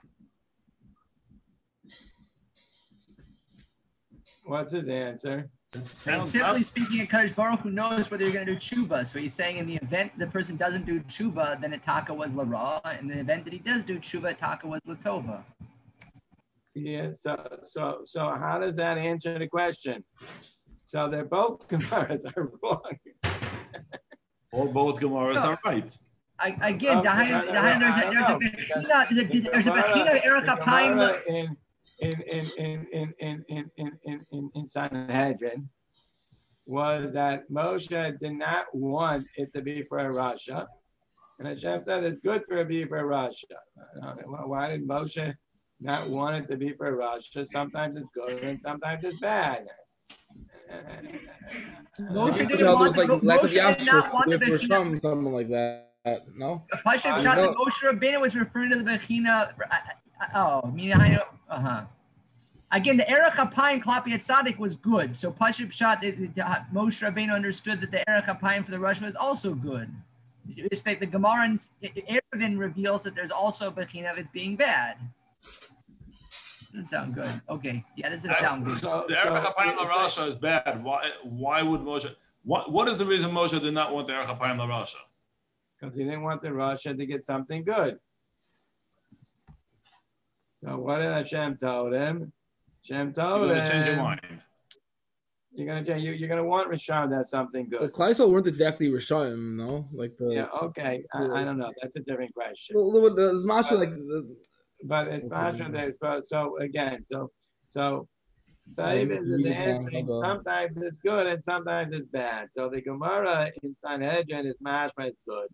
What's his answer? Simply speaking, Kadosh Baruch Hu knows whether you're going to do tshuva. So he's saying in the event the person doesn't do tshuva, then Itaka was lara. In the event that he does do tshuva, Itaka was latova. Yeah. So so so how does that answer the question? So they're both Gemaras are wrong. Or both Gemaras no. are right. I, again, well, there's a there's a bechina there's a bechina Erech HaPayim. In in in in in in in in in in Sanhedrin was that Moshe did not want it to be for a Rasha, and Hashem said it's good for it to be for a Rasha. Why did Moshe not want it to be for a Rasha? Sometimes it's good and sometimes it's bad. Moshe didn't want like, the, like Moshe did not want the bechina. Something like that. No. Pashup shot that Moshe Rabbeinu was referring to the bechina. Oh, I mean, I know. Uh huh. Again, the Erech HaPayim Klapi Tzaddik was good. So Pashup shot, Moshe Rabbeinu understood that the Erech HaPayim for the Rosh was also good. It's like the Gemara in Eruvin reveals that there's also a bechina of it's being bad. Doesn't sound good. Okay. Yeah, doesn't Uh, sound good. So, The so Erech Apayim it's like- LaRasha is bad. Why? Why would Moshe? What? What is the reason Moshe did not want the Erech Apayim LaRasha? because he didn't want the Russia to get something good. So what did Hashem told him? Hashem told You're him, going to change your mind. You're gonna change. You, you're gonna want Rishon to have something Well, good. Kleisel weren't exactly Rishayim, no? Like the Yeah. Okay. I, I don't know. That's a different question. well, the, the, the Masha, like the, But it's not sure that. But so again, so so. So Yeah, even you- the you- answering, yeah, sometimes it's good and sometimes it's bad. So the Gemara in Sanhedrin is mashma, it's good,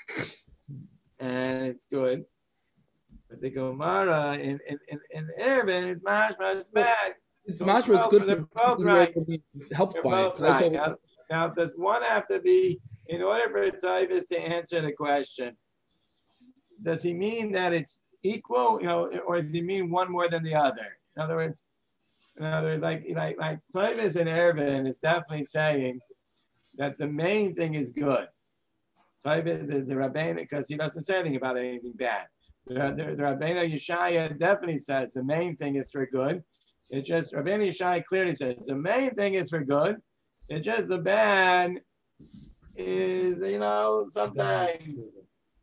and it's good. But the Gemara in in in, in Erevin is mashma, it's bad. it's So Masha, it's both- good they're for both people right. to be helped They're by it. both right. Kleisel- Now, now, does one have to be, in order for Tavis to answer the question, does he mean that it's equal, you know, or does he mean one more than the other? In other words, in other words, like like like Tavis and Erevin is definitely saying that the main thing is good. Tavis, the, the Rabbeinu, because he doesn't say anything about anything bad. The, the, the Rabbeinu Yeshaya definitely says the main thing is for good. It's just Rabbeinu Yeshaya clearly says the main thing is for good. It's just the bad is, you know, sometimes,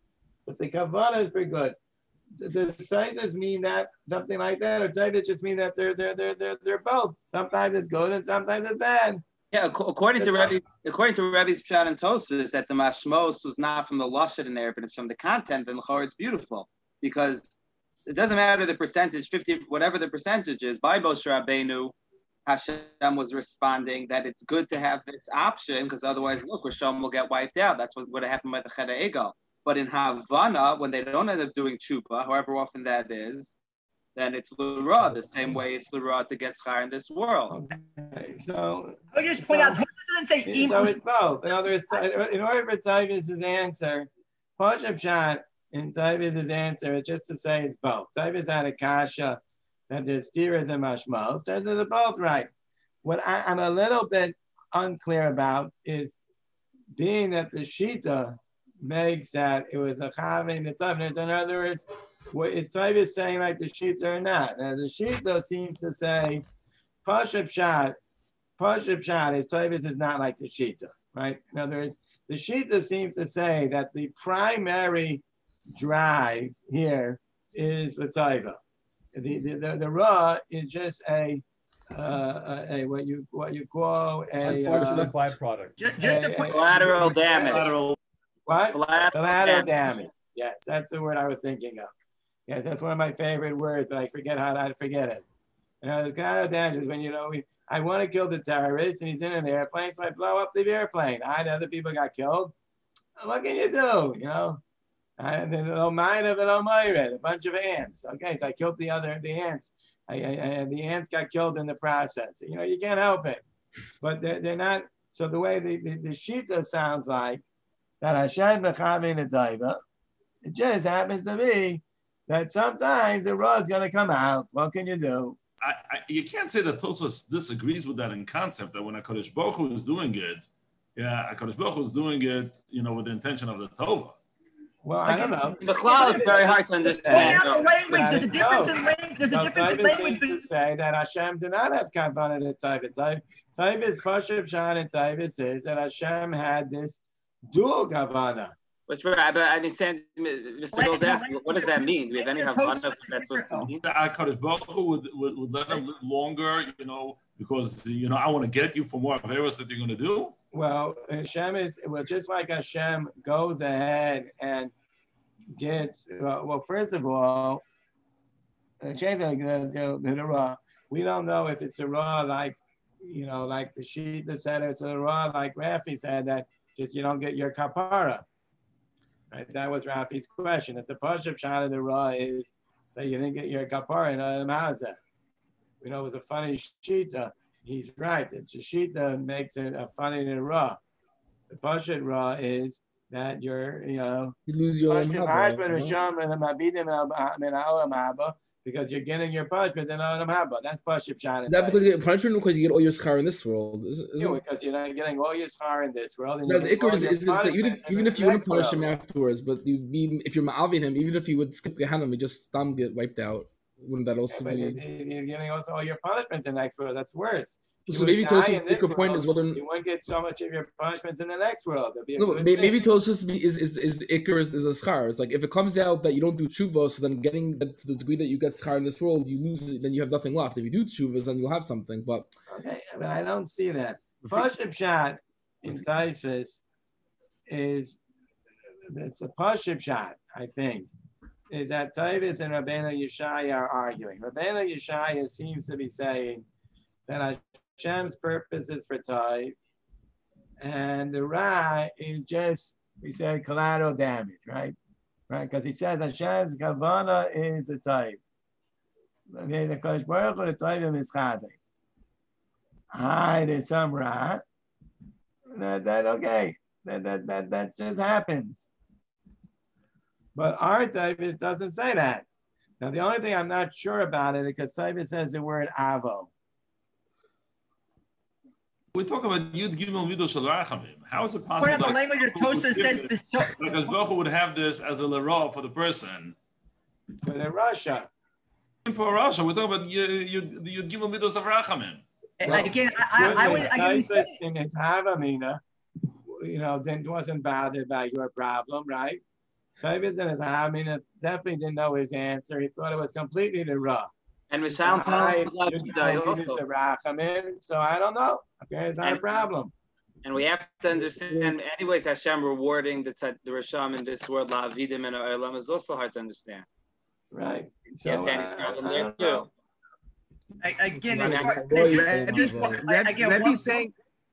but the kavanah is for good. Does Tavis mean that something like that, or Tavis just mean that they're they're they're they're they're both? Sometimes it's good and sometimes it's bad. Yeah, ac- according to Rebbe, according to Rebbe's Pshat and Tosfos, that the mashmos was not from the lashon in there, but it's from the content. Then l'chor it's beautiful because it doesn't matter the percentage, fifty, whatever the percentage is. By Moshe Rabbeinu, Hashem was responding that it's good to have this option because otherwise, look, Rishon will get wiped out. That's what would have happened by the Cheder Egel. But in Havana, when they don't end up doing tshuva, however often that is, then it's l'ra, the same way it's l'ra to get schar in this world. Okay, so I would just point out, Tosfos doesn't say so equal. it's both. In other words, in order for Tavis's answer, Pashup shot in Tavis's answer is just to say it's both. Tavis had a kasha that there's steers and mashmos. They're they're both right. What I, I'm a little bit unclear about is being that the shita makes that it was a chavim the toughness. In other words, what is Tavis saying like the shita or not? Now the shita seems to say Pashup shot. Pashup shot is Tavis is not like the shita, right? In other words, the shita seems to say that the primary drive here is the taiva. The the the, the ra is just a uh, a, a what you what you call a Unfortunate uh, byproduct. Just, just to a- point, a- Collateral damage. Collateral. what? Collateral Collateral damage. damage. Yes, that's the word I was thinking of. Yes, that's one of my favorite words, but I forget how to forget it. You know, the collateral damage is when you know we, I want to kill the terrorist and he's in an airplane, so I blow up the airplane. I and other people got killed. What can you do? You know, and then oh mine of an Omayred, a bunch of ants. Okay, so I killed the other the ants. I, I, I, the ants got killed in the process. You know, you can't help it, but they're, they're not. So the way the, the, the shita sounds like that Hashem b'chavin etayva, it just happens to be that sometimes the raw is going to come out. What can you do? I, I, you can't say that Tosfos disagrees with that in concept, that when HaKadosh Baruch Hu is doing it, yeah, HaKadosh Baruch Hu is doing it, you know, with the intention of the Tova. Well, I don't know. The cloud is very hard to point understand. out the language. There's a difference in language. There's a So difference in Tavis language. seems to between- say that Hashem did not have kavanah to Tavis. Tavis, Pashup Shan and Tavis is that Hashem had this dual kavanah. Which, right, but I mean, Sam, Mister Gold's asking, what does that mean? Do we have any Havana of what that's supposed to mean? The HaKadosh Baruch Hu would, would, would let him live longer, you know, because, you know, I want to get you for more Averos that you're going to do. Well, Hashem is, well, just like Hashem goes ahead and gets, uh, well, first of all, uh, we don't know if it's a raw like, you know, like the Shita said, it's a raw like Rafi said that just you don't get your kapara. Right? That was Rafi's question. That the Pashup shot of the raw is that you didn't get your kapara in Adam Hazeh. You know, it was a funny Shita. He's right. The Shita makes it a funny in raw. The Pashup raw is that you're, you know, You lose your own because you're getting your punishment in Olam Haba. That's Pashup Shan. Is that because you get punishment or because you get all your schar in this world? Is, is Yeah, it, because you're not getting all your schar in this world. And no, you're the getting ikr all is, your is, is that even if, punishment in even the if you wouldn't next punish world. him afterwards, but you be if you're ma'avit him, even if you would skip Gehenna, you just stam get wiped out. Wouldn't that also But be? it- it- you're getting also all your punishments in the next world. That's worse. You So would maybe die Tosus' in this bigger point world, is whether you won't get so much of your punishments in the next world. It'll be a no, good but may- thing. maybe Tosus be- is is is Iker is, is a schar. It's like if it comes out that you don't do tshuva, so then getting that to the degree that you get schar in this world, you lose it, then you have nothing left. If you do tshuvas, then you'll have something. But Okay, but I don't see that. Pashup shot in Taisus is it's a Pashup shot, I think, is that Tavis and Rabbeinu Yeshaya are arguing. Rabbeinu Yeshaya seems to be saying that Hashem's purpose is for Taiv, and the Ra is just, we say, collateral damage, right? Right, because he says Hashem's Kavana is the Taiv. Okay, the Kosh Baruch Hu, the Taivim is Chadek. Hi, there's some Ra. That, that okay. That, that that that just happens. But our Tavis doesn't say that. Now the only thing I'm not sure about it is because Tavis says the word avo. We talk about Yud Gimel Midos Shel Rachamim. How is it possible According to the that language of Tosa says because Baruch Hu would have this as a lera for the person? For the Russia. For Russia, we're talking about Yud Yud Yud Gimel Midos of Rachamim. Again, I, I, I would. I would Tavis in his Havamina, you know, didn't wasn't bothered by your problem, right? Tavis in his Havamina definitely didn't know his answer. He thought it was completely the Ra. And we sound I, also. so I don't know. Okay, it's not And- a problem. And we have to understand, anyways, Hashem rewarding the tzad- the Risham in this world, La Avidim and Olam, is also hard to understand. Right. So, Yes, and uh, it's problem I there don't too. know. again. It's as not- far- Rebbe's, I- I get Rebbe's one- saying,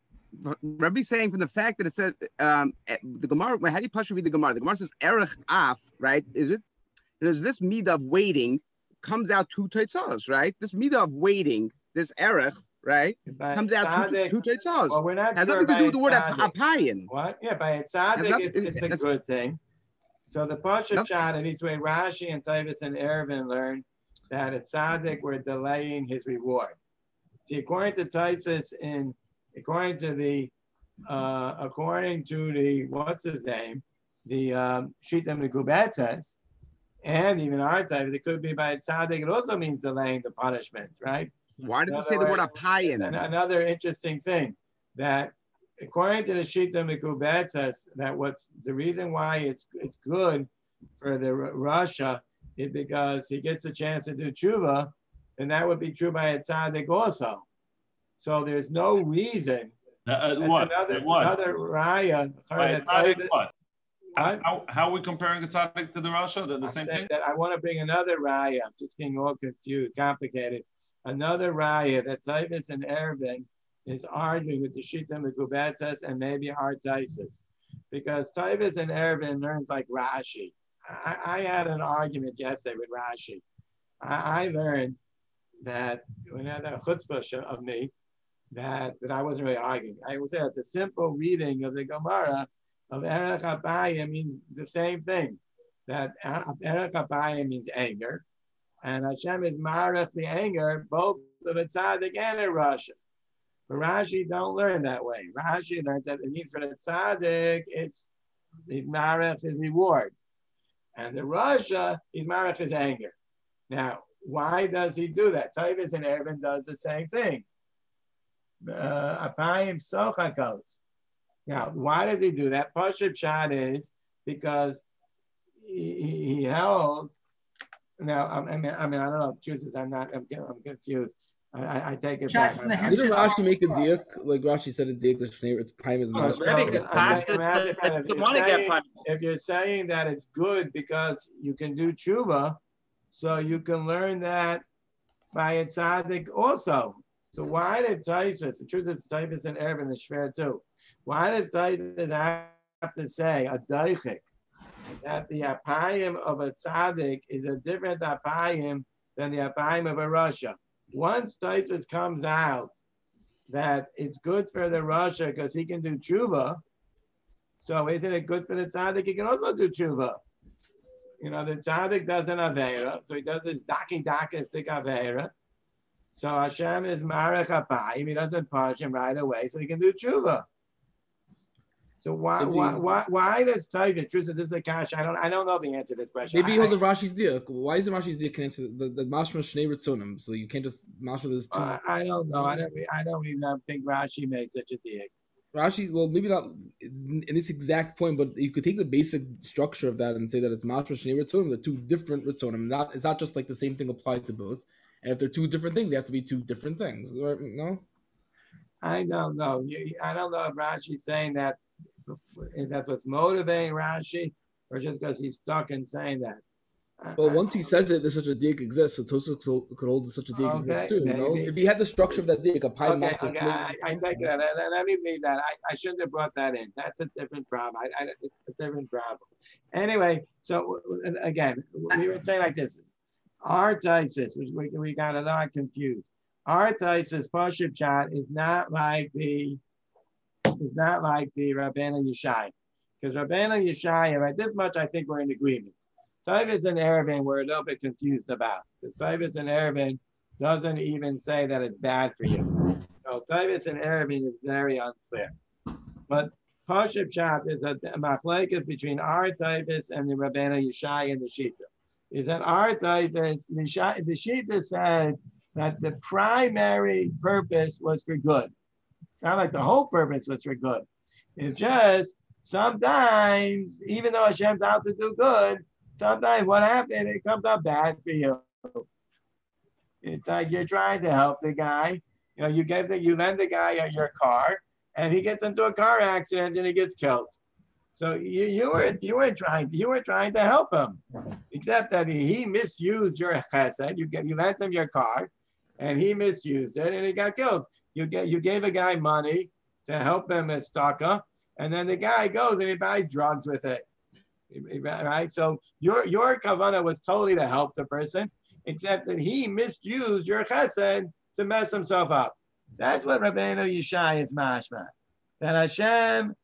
Rebbe's saying from the fact that it says um, the Gemara. How do you Pasha read the Gemara? The Gemara says erech af, right? Is it? There's this midah of waiting comes out two teitzahs, right? This midah of waiting, this erech, right, By comes out two, tzaddik- two teitzahs. Well, we're not Has sure nothing to do with the word by tzaddik. apayin. What? Yeah, by Has tzaddik, nothing- it's, it's a it's- good thing. So the Pashup Nope. shot, and each way Rashi and Tavis and Erevin learned that at tzaddik we're delaying his reward. See, according to Taisus, in according to the uh, according to the what's his name, the um, Shita Mekubetzes, and even our type, it could be by tzaddik. It also means delaying the punishment, right? Why does In it say other the word words, apayin? And another interesting thing that according to the Shita Mekubetzes, that what's the reason why it's it's good for the R- Russia is because he gets a chance to do tshuva, and that would be true by a tzaddik also. So there's no reason. Uh, uh, That's what? Another what? another raya. By that tzaddik Tavis- what? What? How, how are we comparing the tzaddik to the Russia? They're the I same said thing? that I want to bring another raya. I'm just getting all confused, complicated. Another raya that Tavis and Erevin is arguing with the Shita Mekubetzes and maybe our Taisus. Because Tavis and Erevin learns like Rashi. I, I had an argument yesterday with Rashi. I, I learned that when I had a chutzpah of me, that, that I wasn't really arguing. I was at the simple reading of the Gemara of Erech Abayim means the same thing. That Erech Abayim means anger, and Hashem is Marach the anger, both of a tzaddik and a Rasha. But Rashi don't learn that way. Rashi learns that it means for the tzaddik, it's he's Marach his reward, and the Rasha is Marach his anger. Now, why does he do that? Tavis and Erevin does the same thing. Uh, Apayim sochakos. Now, why does he do that? Pashup shot is because he, he held. Now, I mean, I mean, I don't know. Chooses. I'm not. I'm, I'm confused. I, I take it Shots back. from the I'm- didn't Rashi make a diak? Like Rashi said, a diak. The shnei time is Oh, master. so, Rebbe, I'm Pat, saying- I'm asking, the- if the you're one to get saying- punished. if you're saying that it's good because you can do tshuva, so you can learn that by a tzaddik also. So why did Taisus, the truth is Taisus and Erevin is fair too. Why does Taisus have to say a daichik that the apayim of a tzaddik is a different apayim than the apayim of a Russia? Once Taisus comes out that it's good for the Russia because he can do tshuva, so isn't it good for the tzaddik? He can also do tshuva. You know, the tzaddik does an avera, so he does his daki daki stick avera. So Hashem is marech apayim. He doesn't punish him right away, so he can do tshuva. So why Maybe- why why why does Tavis? Truth is, this is a cash. I don't I don't know the answer to this question. Maybe he I- holds a Rashi's diak. Why is the Rashi's diak connected to the, the mashma shnei ritzonim? So you can't just mashma this two. I, I don't know. I don't. I don't even think Rashi makes such a deal. Rashi, well, maybe not in in this exact point, but you could take the basic structure of that and say that it's mashma shnei ritzonim. They're two different ritzonim. Not it's not just like the same thing applied to both. And if they're two different things, they have to be two different things. Right? No. I don't know. You, I don't know if Rashi's saying that. Is that what's motivating Rashi, or just because he's stuck in saying that? Well, I- once he says it, that such a diak exists, so Tosuk could hold that such a diak Okay, exists too. You know, maybe. if he had the structure of that diak, a pi Okay, mashma okay, shnei- I, I take that. Let, let me leave that. I, I shouldn't have brought that in. That's a different problem. I, I, it's a different problem. Anyway, so and again, we were saying like this. Our thesis, which we, we got a lot confused. Our thesis, Pashup Shot, is not like the is not like the Rabbeinu Yeshai. Because Rabbeinu Yeshai, right, this much I think we're in agreement. Tavis and Erevin we're a little bit confused about. Because Tavis and Erevin doesn't even say that it's bad for you. So Tavis and Erevin is very unclear. But Pashup Shot is a machlekes between our Tavis and the Rabbeinu Yeshai and the Shita. Is that our Tavis, the Shita says that the primary purpose was for good. It's not like the whole purpose was for good. It's just sometimes, even though Hashem's out to do good, sometimes what happens, it comes out bad for you. It's like you're trying to help the guy. You know, you give the, you lend the guy your car, and he gets into a car accident and he gets killed. So you you were you were trying you were trying to help him, except that he, he misused your chesed. You get you lent him your car, and he misused it, and he got killed. You get you gave a guy money to help him as stalker, and then the guy goes and he buys drugs with it, right? So your your kavanah was totally to help the person, except that he misused your chesed to mess himself up. That's what Rabbeinu Yeshai is mashma. That Hashem,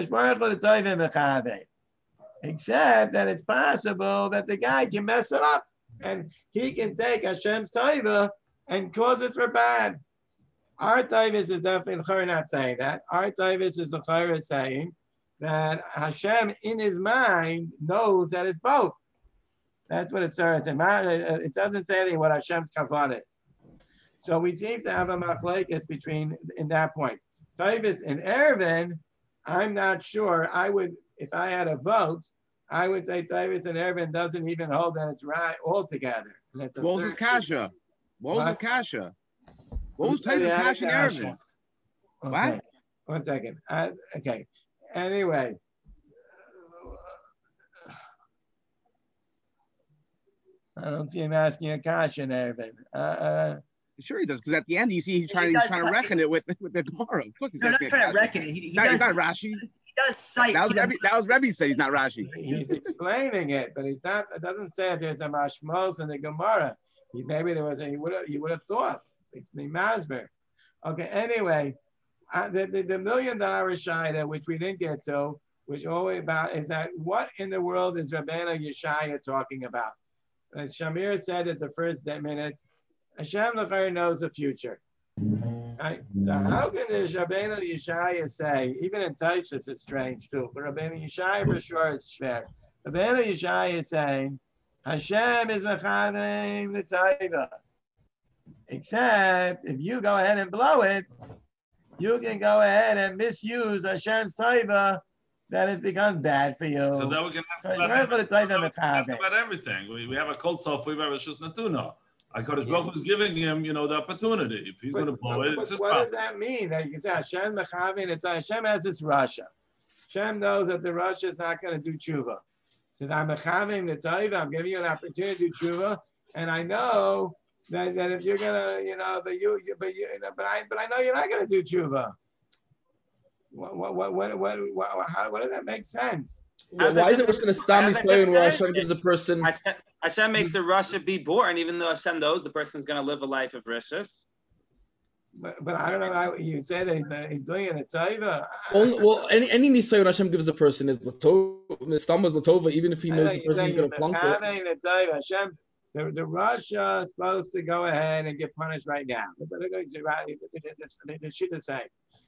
except that it's possible that the guy can mess it up, and he can take Hashem's taiva and cause it for bad. Our Tavis is definitely not saying that. Our Tavis is the Chayra saying that Hashem in his mind knows that it's both. That's what it starts. It doesn't say anything what Hashem's kavanah is. So we seem to have a machlekes between in that point. Tavis and Erevin, I'm not sure. I would, if I had a vote, I would say Tavis and Erevin doesn't even hold that it's right altogether. What was his kasha? What was his kasha? What was Tyson Cash and Erevin? Okay. What? One second. Uh, okay. Anyway. I don't see him asking a kasha in Erevin. Uh, uh, Sure he does, because at the end you see he's trying, He he's does trying to cite- reckon it with with the Gemara. Of course he's No, not asking a trying to kasha. reckon it. He, he No, does, he's not Rashi. he does cite. That was you know, Rebbe, that was Rebbe said he's not Rashi. he's explaining it, but he's not. It doesn't say if there's a mashmos in the Gemara. He, maybe there was a. He would have. He would have thought. It's me Masber. Okay. Anyway, uh, the, the the million dollar shayla, which we didn't get to, which always about is that what in the world is Rabbeinu Yeshaya talking about? As Shamir said at the first minute, Hashem L'chayr knows the future. Right? So how can the Rabbeinu Yeshaya say, even in Taisus it's strange too, but Rabbeinu Yeshaya for sure it's fair. Rabbeinu Yeshaya is saying, Hashem is mechavim l'taiva. Except if you go ahead and blow it, you can go ahead and misuse Hashem's taiva, that it becomes bad for you. So now we can ask So it's about, very good to tell them we can ask mechavim. about everything. We, we have a cult sof, we have a Rishus Natuna. HaKadosh Baruch Hu is giving him, you know, the opportunity. If he's going to blow it, it's his what problem. does that mean? That you can say Hashem mechavim, it's Hashem has this Russia. Hashem knows that the Russia is not going to do tshuva. Says I'm mechavim the taiva. I'm giving you an opportunity to do tshuva, and I know that, that if you're gonna, you know, but you, you but you, but I, but I know you're not going to do tshuva. What, what, what, what, what, what, how, what does that make sense? Well, why is it worse than a Stami Soyin where Hashem gives a person? Hashem, Hashem makes a Russia be born, even though Hashem knows the person's going to live a life of rishus. But, but I don't know how you say that he's, he's doing it in a taiva. Only, well, any any nisayon Hashem gives a person is latova. Stama is latova, even if he knows the person's going to flunk it. Hashem, the, the Russia is supposed to go ahead and get punished right now. They should say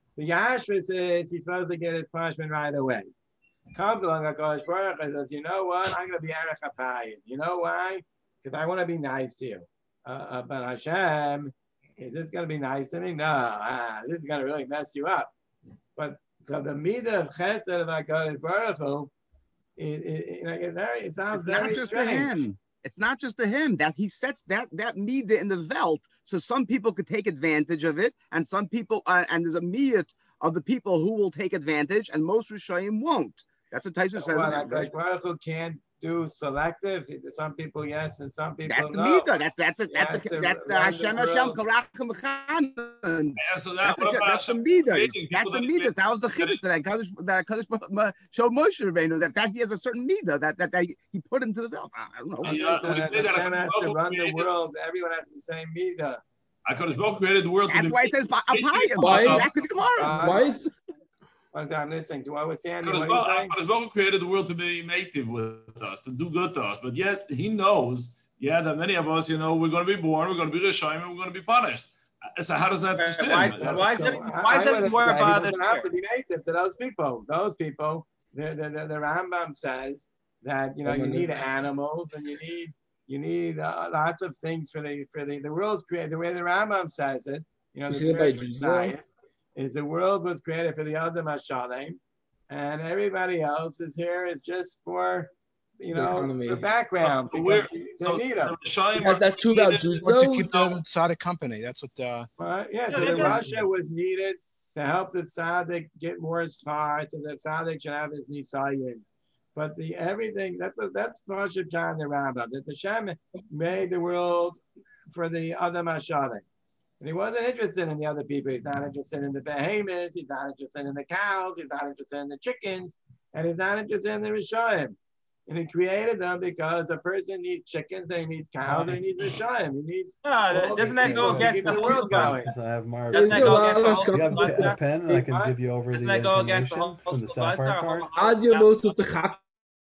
The Yashvis is he's supposed to get his punishment right away. Comes along HaKadosh Baruch Hu and says, you know what? I'm going to be Erech HaPayim. You know why? Because I want to be nice to you. Uh, uh, but Hashem, is this going to be nice to me? No. Ah, this is going to really mess you up. But so the midah of Chesed of HaKadosh Baruch Hu, it, it, it, it, very, it sounds it's very not just strange. to him. It's not just to him that he sets that that midah in the velt, so some people could take advantage of it, and some people, uh, and there's a miyat of the people who will take advantage, and most Rishayim won't. That's what Tyson says. Well, HaKadosh Baruch Hu can't do selective. Some people yes, and some people that's the no. midah. That's that's a, that's Yes, a, the- that's the run Hashem the Hashem world. Karachim Chanan. Yeah, so that, That's, what a, about that's the Hashem midas. creating That's people the that- midas. That was the chiddush that Kadosh that Kadosh Baruch Hu showed Moshe Rabbeinu that, that he has a certain midah that, that that he put into the belt. I don't know. Yeah, yeah. So we that say that Hashem HaKadosh has to Baruch Hu run the created- world. Everyone has the same midah. HaKadosh Baruch Hu created the world to That's be why it says Apayim. Why? Exactly the Gemara. Uh, Why is One time listening to what was Sandy. HaKadosh What are you Baruch saying? HaKadosh Baruch Hu created the world to be native with us, to do good to us. But yet he knows, yeah, that many of us, you know, we're going to be born, we're going to be Rishayim, and we're going to be punished. So how does that Uh, just why- end? why is So it- I- why is I it would more say he about doesn't it have here? to be native to those people. Those people, the, the, the, the Rambam says that you know you need animals and you need you need uh, lots of things for the for the the world's created. The way the Rambam says it, you know, You the see it by Jewish Jews, science is the world was created for the Adam Hashalem, and everybody else is here is just for you The know economy. for background. But because we're- you- So they need the them. Rishayim that, are that's true about created- Jews But to though? keep the tzaddik company, that's what. Uh, Well, yeah, Yeah, so they the can- Russia was needed to help the tzaddik get more stars, so the tzaddik should have his nisayin. But the everything that's that's Russia John the Rambam that the Shem made the world for the Adam Hashanah. And he wasn't interested in the other people. He's not interested in the behemoths. He's not interested in the cows. He's not interested in the chickens, and he's not interested in the Rishayim. And he created them because a person needs chickens, they need cows, they need Rishayim. He needs No, all doesn't these that go people to against keep the the whole world going. Because I have Mark. Doesn't that go against the whole You have a, Shabbat? a pen, and I can What? give you over Doesn't the that go against the information whole from the Shabbat? sapphire card. Adios of the chak.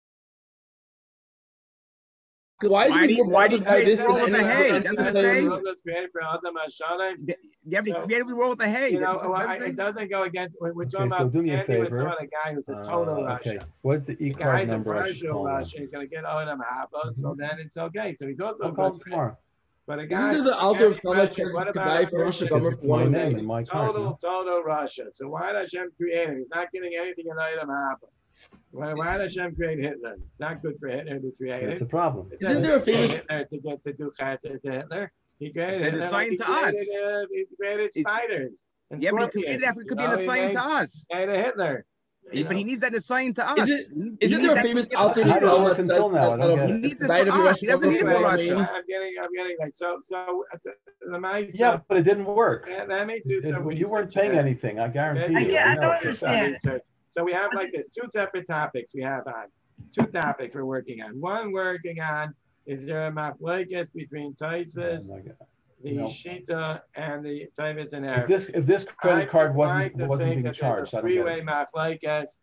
Why is Why it do you- more why do you bothered by create this the world than with the any hay? other Doesn't it thing? say? The world was created for Adam Hashanah. Yeah, but he So- created the world with the hay. You know, That's- well, I, that's- it doesn't go against. We're, we're Okay, talking so about do me a Sandy was favor. talking about a guy who's a Uh, total okay. Russia. What's the The e-card guy's a number I should partial call him? Russia. He's going to get Odom Haba, so then it's okay. So he's also a I'll call him good friend. tomorrow. But a guy. Isn't there the altar of What God that says it's about Kedai a for Russia person- Gomer It's for my one name day? and my card. Total, no? total Russia. So why did Hashem create him? He's not getting anything in Odom Haba. Why, why did Hashem create Hitler? It's not good for Hitler to create That's it. the problem. It's Isn't not there a good for famous- Hitler to get to do chesed to Hitler? He created It's Hitler a like he sign to us. created, uh, he created It's- spiders. And Yeah, but he scorpions, created that. It you could be an know, he assigned made- to us. made a Hitler. Yeah, but he needs that assigned to us. Is it- He- he Isn't needs there a that to famous give altar us. How do of it God work that until says now? I don't that get He it. needs it Kedai to for be us. He doesn't need it for Gomer for Russia. one day? I'm getting, I'm getting like so. So uh, the, the mice. Yeah, but it didn't work. Let, let me do It- some. you weren't research paying here. anything. I guarantee I you. get- I know don't it for a fact. understand. So we have like this two separate topics we have on. Two topics we're working on. One working on is there a machlokas between Oh Taisus, my God. the No. Shita, and the Tavis and If Arab. this if this credit card wasn't to wasn't think being that charged, I there's a don't get three-way it. machlokas.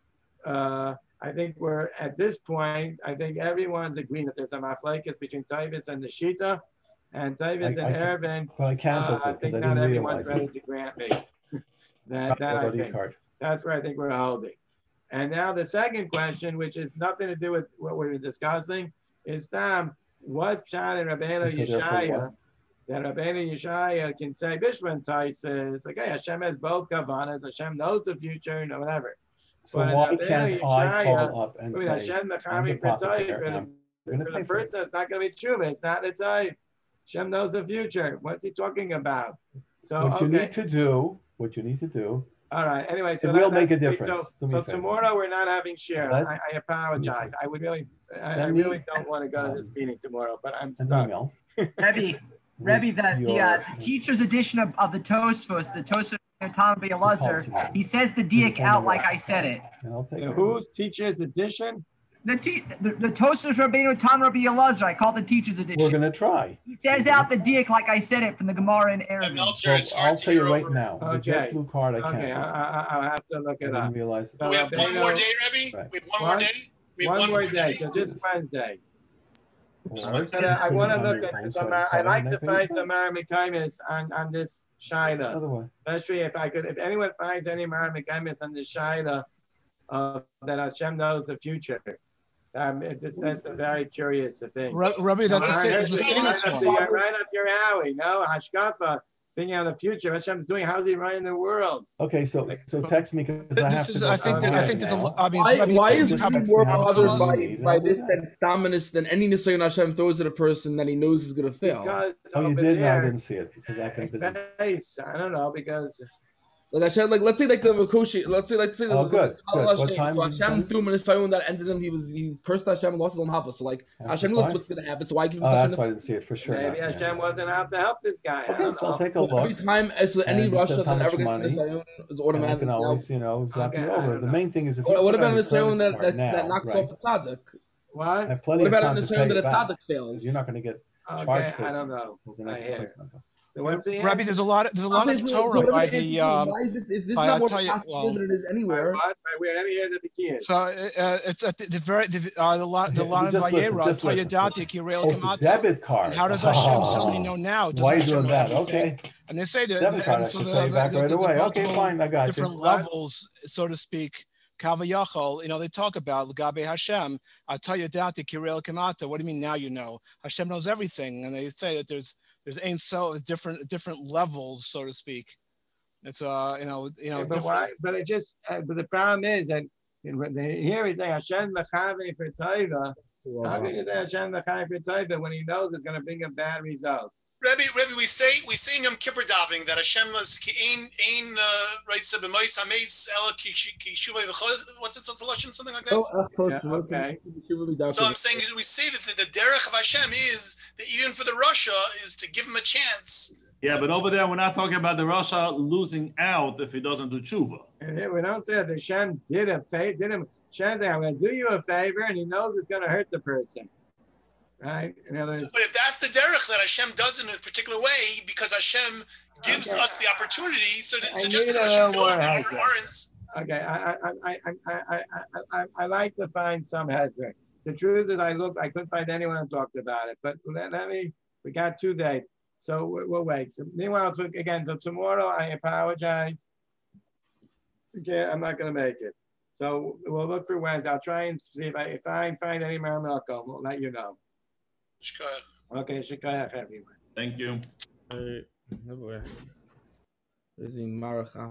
Uh, I think we're at this point. I think everyone's agreeing that there's a machlokas between Tavis and the Shita, and Tavis I- and I- Erevin. But I canceled Uh, I it because think I not didn't everyone's realize ready it. to grant me that. That I About think. e-card. That's where I think we're holding. And now the second question, which has nothing to do with what we were discussing, is Tom, what Pshat and Rabbeinu And so therefore Yeshaya, what? that Rabbeinu Yeshaya can say, Bishman Tai says, okay, Hashem has both kavanas, Hashem knows the future, and whatever. So But why Rabbeinu can't I Yeshaya, call up and I mean, say, Hashem I'm Mechami the for prophet Toy, there, for and the, I'm gonna for pay the for it. person, it's not going to be true, it's not the type. Hashem knows the future. What's he talking about? So, What you okay. need to do, what you need to do, All right. Anyway, so It will that- make a that- difference. So, Do me so a favor. tomorrow we're not having share. What? I, I apologize. I would really, I, I Send me, really don't want to go to this um, meeting tomorrow, but I'm an stuck. email. Rebbe, Rebbe, the, the, your- uh, the teacher's edition of, of the Tosfos, the Tosfos of Tom B. policy. Elazar, he says the diak out like I said it. And I'll take Yeah, it. whose teacher's edition? The te- the, the Tosfos Rabbeinu Tom Rabbi Elazar, I call it the teacher's We're edition. gonna try. He says out the diak like I said it from the Gemara in Erevin. Meltzer, So it's I'll hard to tell you hear right over. now. The Okay. JetBlue card I Okay, I, canceled. I, I'll have to look I it didn't up. realize. So We have one Rabbeinu- more day, Rebbe. Right. We have one What? more day. We have One more day, so just Wednesday. I'm gonna, I want to look at some. I like to find some Maramikaimis on on this Shaila, especially if I could. If anyone finds any Maramikaimis on this Shaila, uh, that Hashem knows the future. Um, it just that's a very curious thing. Rabbi, that's right, a, that's a famous right, one. up the, right up your alley, no? Hashkafa, thinking of the future. Hashem's doing, how's he running the world? Okay, so so text me because I have This is, to go I think, that, I think there's a. now. I mean, Why, Rabbi, why is Rabbi, he more Rabbi, bothered Rabbi, by, by this than dominance than any Nisayon Hashem throws at a person that he knows is going to fail? Because Oh, you over did? No, I there, didn't see it because I've been busy. face, I don't know, because Like Hashem, like let's say like the Makoshi, let's say let's say Oh, the, good, the, good. Hashem, What time so did you Hashem send threw him in a Nisayon that ended him. He was he cursed Hashem and lost his own hapa. So like After Hashem knows five? what's going to happen. So why give him Oh, such that's a why I didn't see it for sure. maybe not, Hashem yeah. wasn't out to help this guy. I Okay, don't so I'll know. take a So every look. time as so any And it Russia says how that ever much gets to money, Nisayon is And you automatic. can Now, always, you know, zap Okay, it I over. don't The know. main thing is if you what, what put it about on a your Nisayon credit that card that, now, that knocks right? off a tzaddik? What? I have plenty What of about a time to Nisayon pay that it a back. tzaddik fails? You're not going to get Okay, charged for I it don't know. till the I next hear. place number. So what's the Rabbi, answer? there's a lot. There's a lot Okay, of so- so Torah what by is this- the. Um, why is this? Is this by- not I'll more tell you, popular well- than it is By anywhere? what? By where? Let me hear the beginning. So uh, it's at the, the very the uh, the line the Okay, line just listen, Vayera just listen, Tayadati listen. Kirel Oh, it's a Kamata. debit card. And how does Hashem suddenly Oh. know now? Does Why are you Hashem doing know that? everything? Okay. And they say that, Debit card, and I so should the, pay you back the, right the, the away. Okay, multiple fine, I got you. different What? levels, so to speak. Kavayachal, you know, they talk about Gabe Hashem. Atayadati Kirel Kamata. What do you mean now? You know, Hashem knows everything, and they say that there's there's ain't so different different levels, so to speak. It's uh, you know, you know, Yeah, but different. why? But it just. Uh, but the problem is that here he's saying Hashem mechavei for Torah. How can you say Hashem mechavei for Torah when he knows it's going to bring a bad result? Rebbe, Rebbe, we say we say in Yom Kippur davening that Hashem was ein ein right so b'mois hameis ela ki shuvay v'chaz. What's it? What's the lashon? Something like that. Oh, Yeah, okay. So I'm saying we say that the, the derech of Hashem is that even for the Russia is to give him a chance. Yeah, but over there we're not talking about the Russia losing out if he doesn't do tshuva. And here we don't say that Hashem did a favor. Did him? Hashem said, "I'm going to do you a favor," and he knows it's going to hurt the person. Right? In other words, But if that's the derech that Hashem does in a particular way, because Hashem gives Okay. us the opportunity, so, that, I so just need because a Hashem little knows more we help there. aren't, okay, I, I, I, I, I, I, I, I like to find some hesed. The truth is, I looked, I couldn't find anyone who talked about it. But let, let me. We got two days, so we'll, we'll wait. So, meanwhile, so again, so tomorrow, I apologize. Okay, I'm not going to make it. So we'll look for Wednesday. I'll try and see if I if I find any Maramilko, we'll let you know. Okay, shikayach everyone. Thank you. There's Maracha.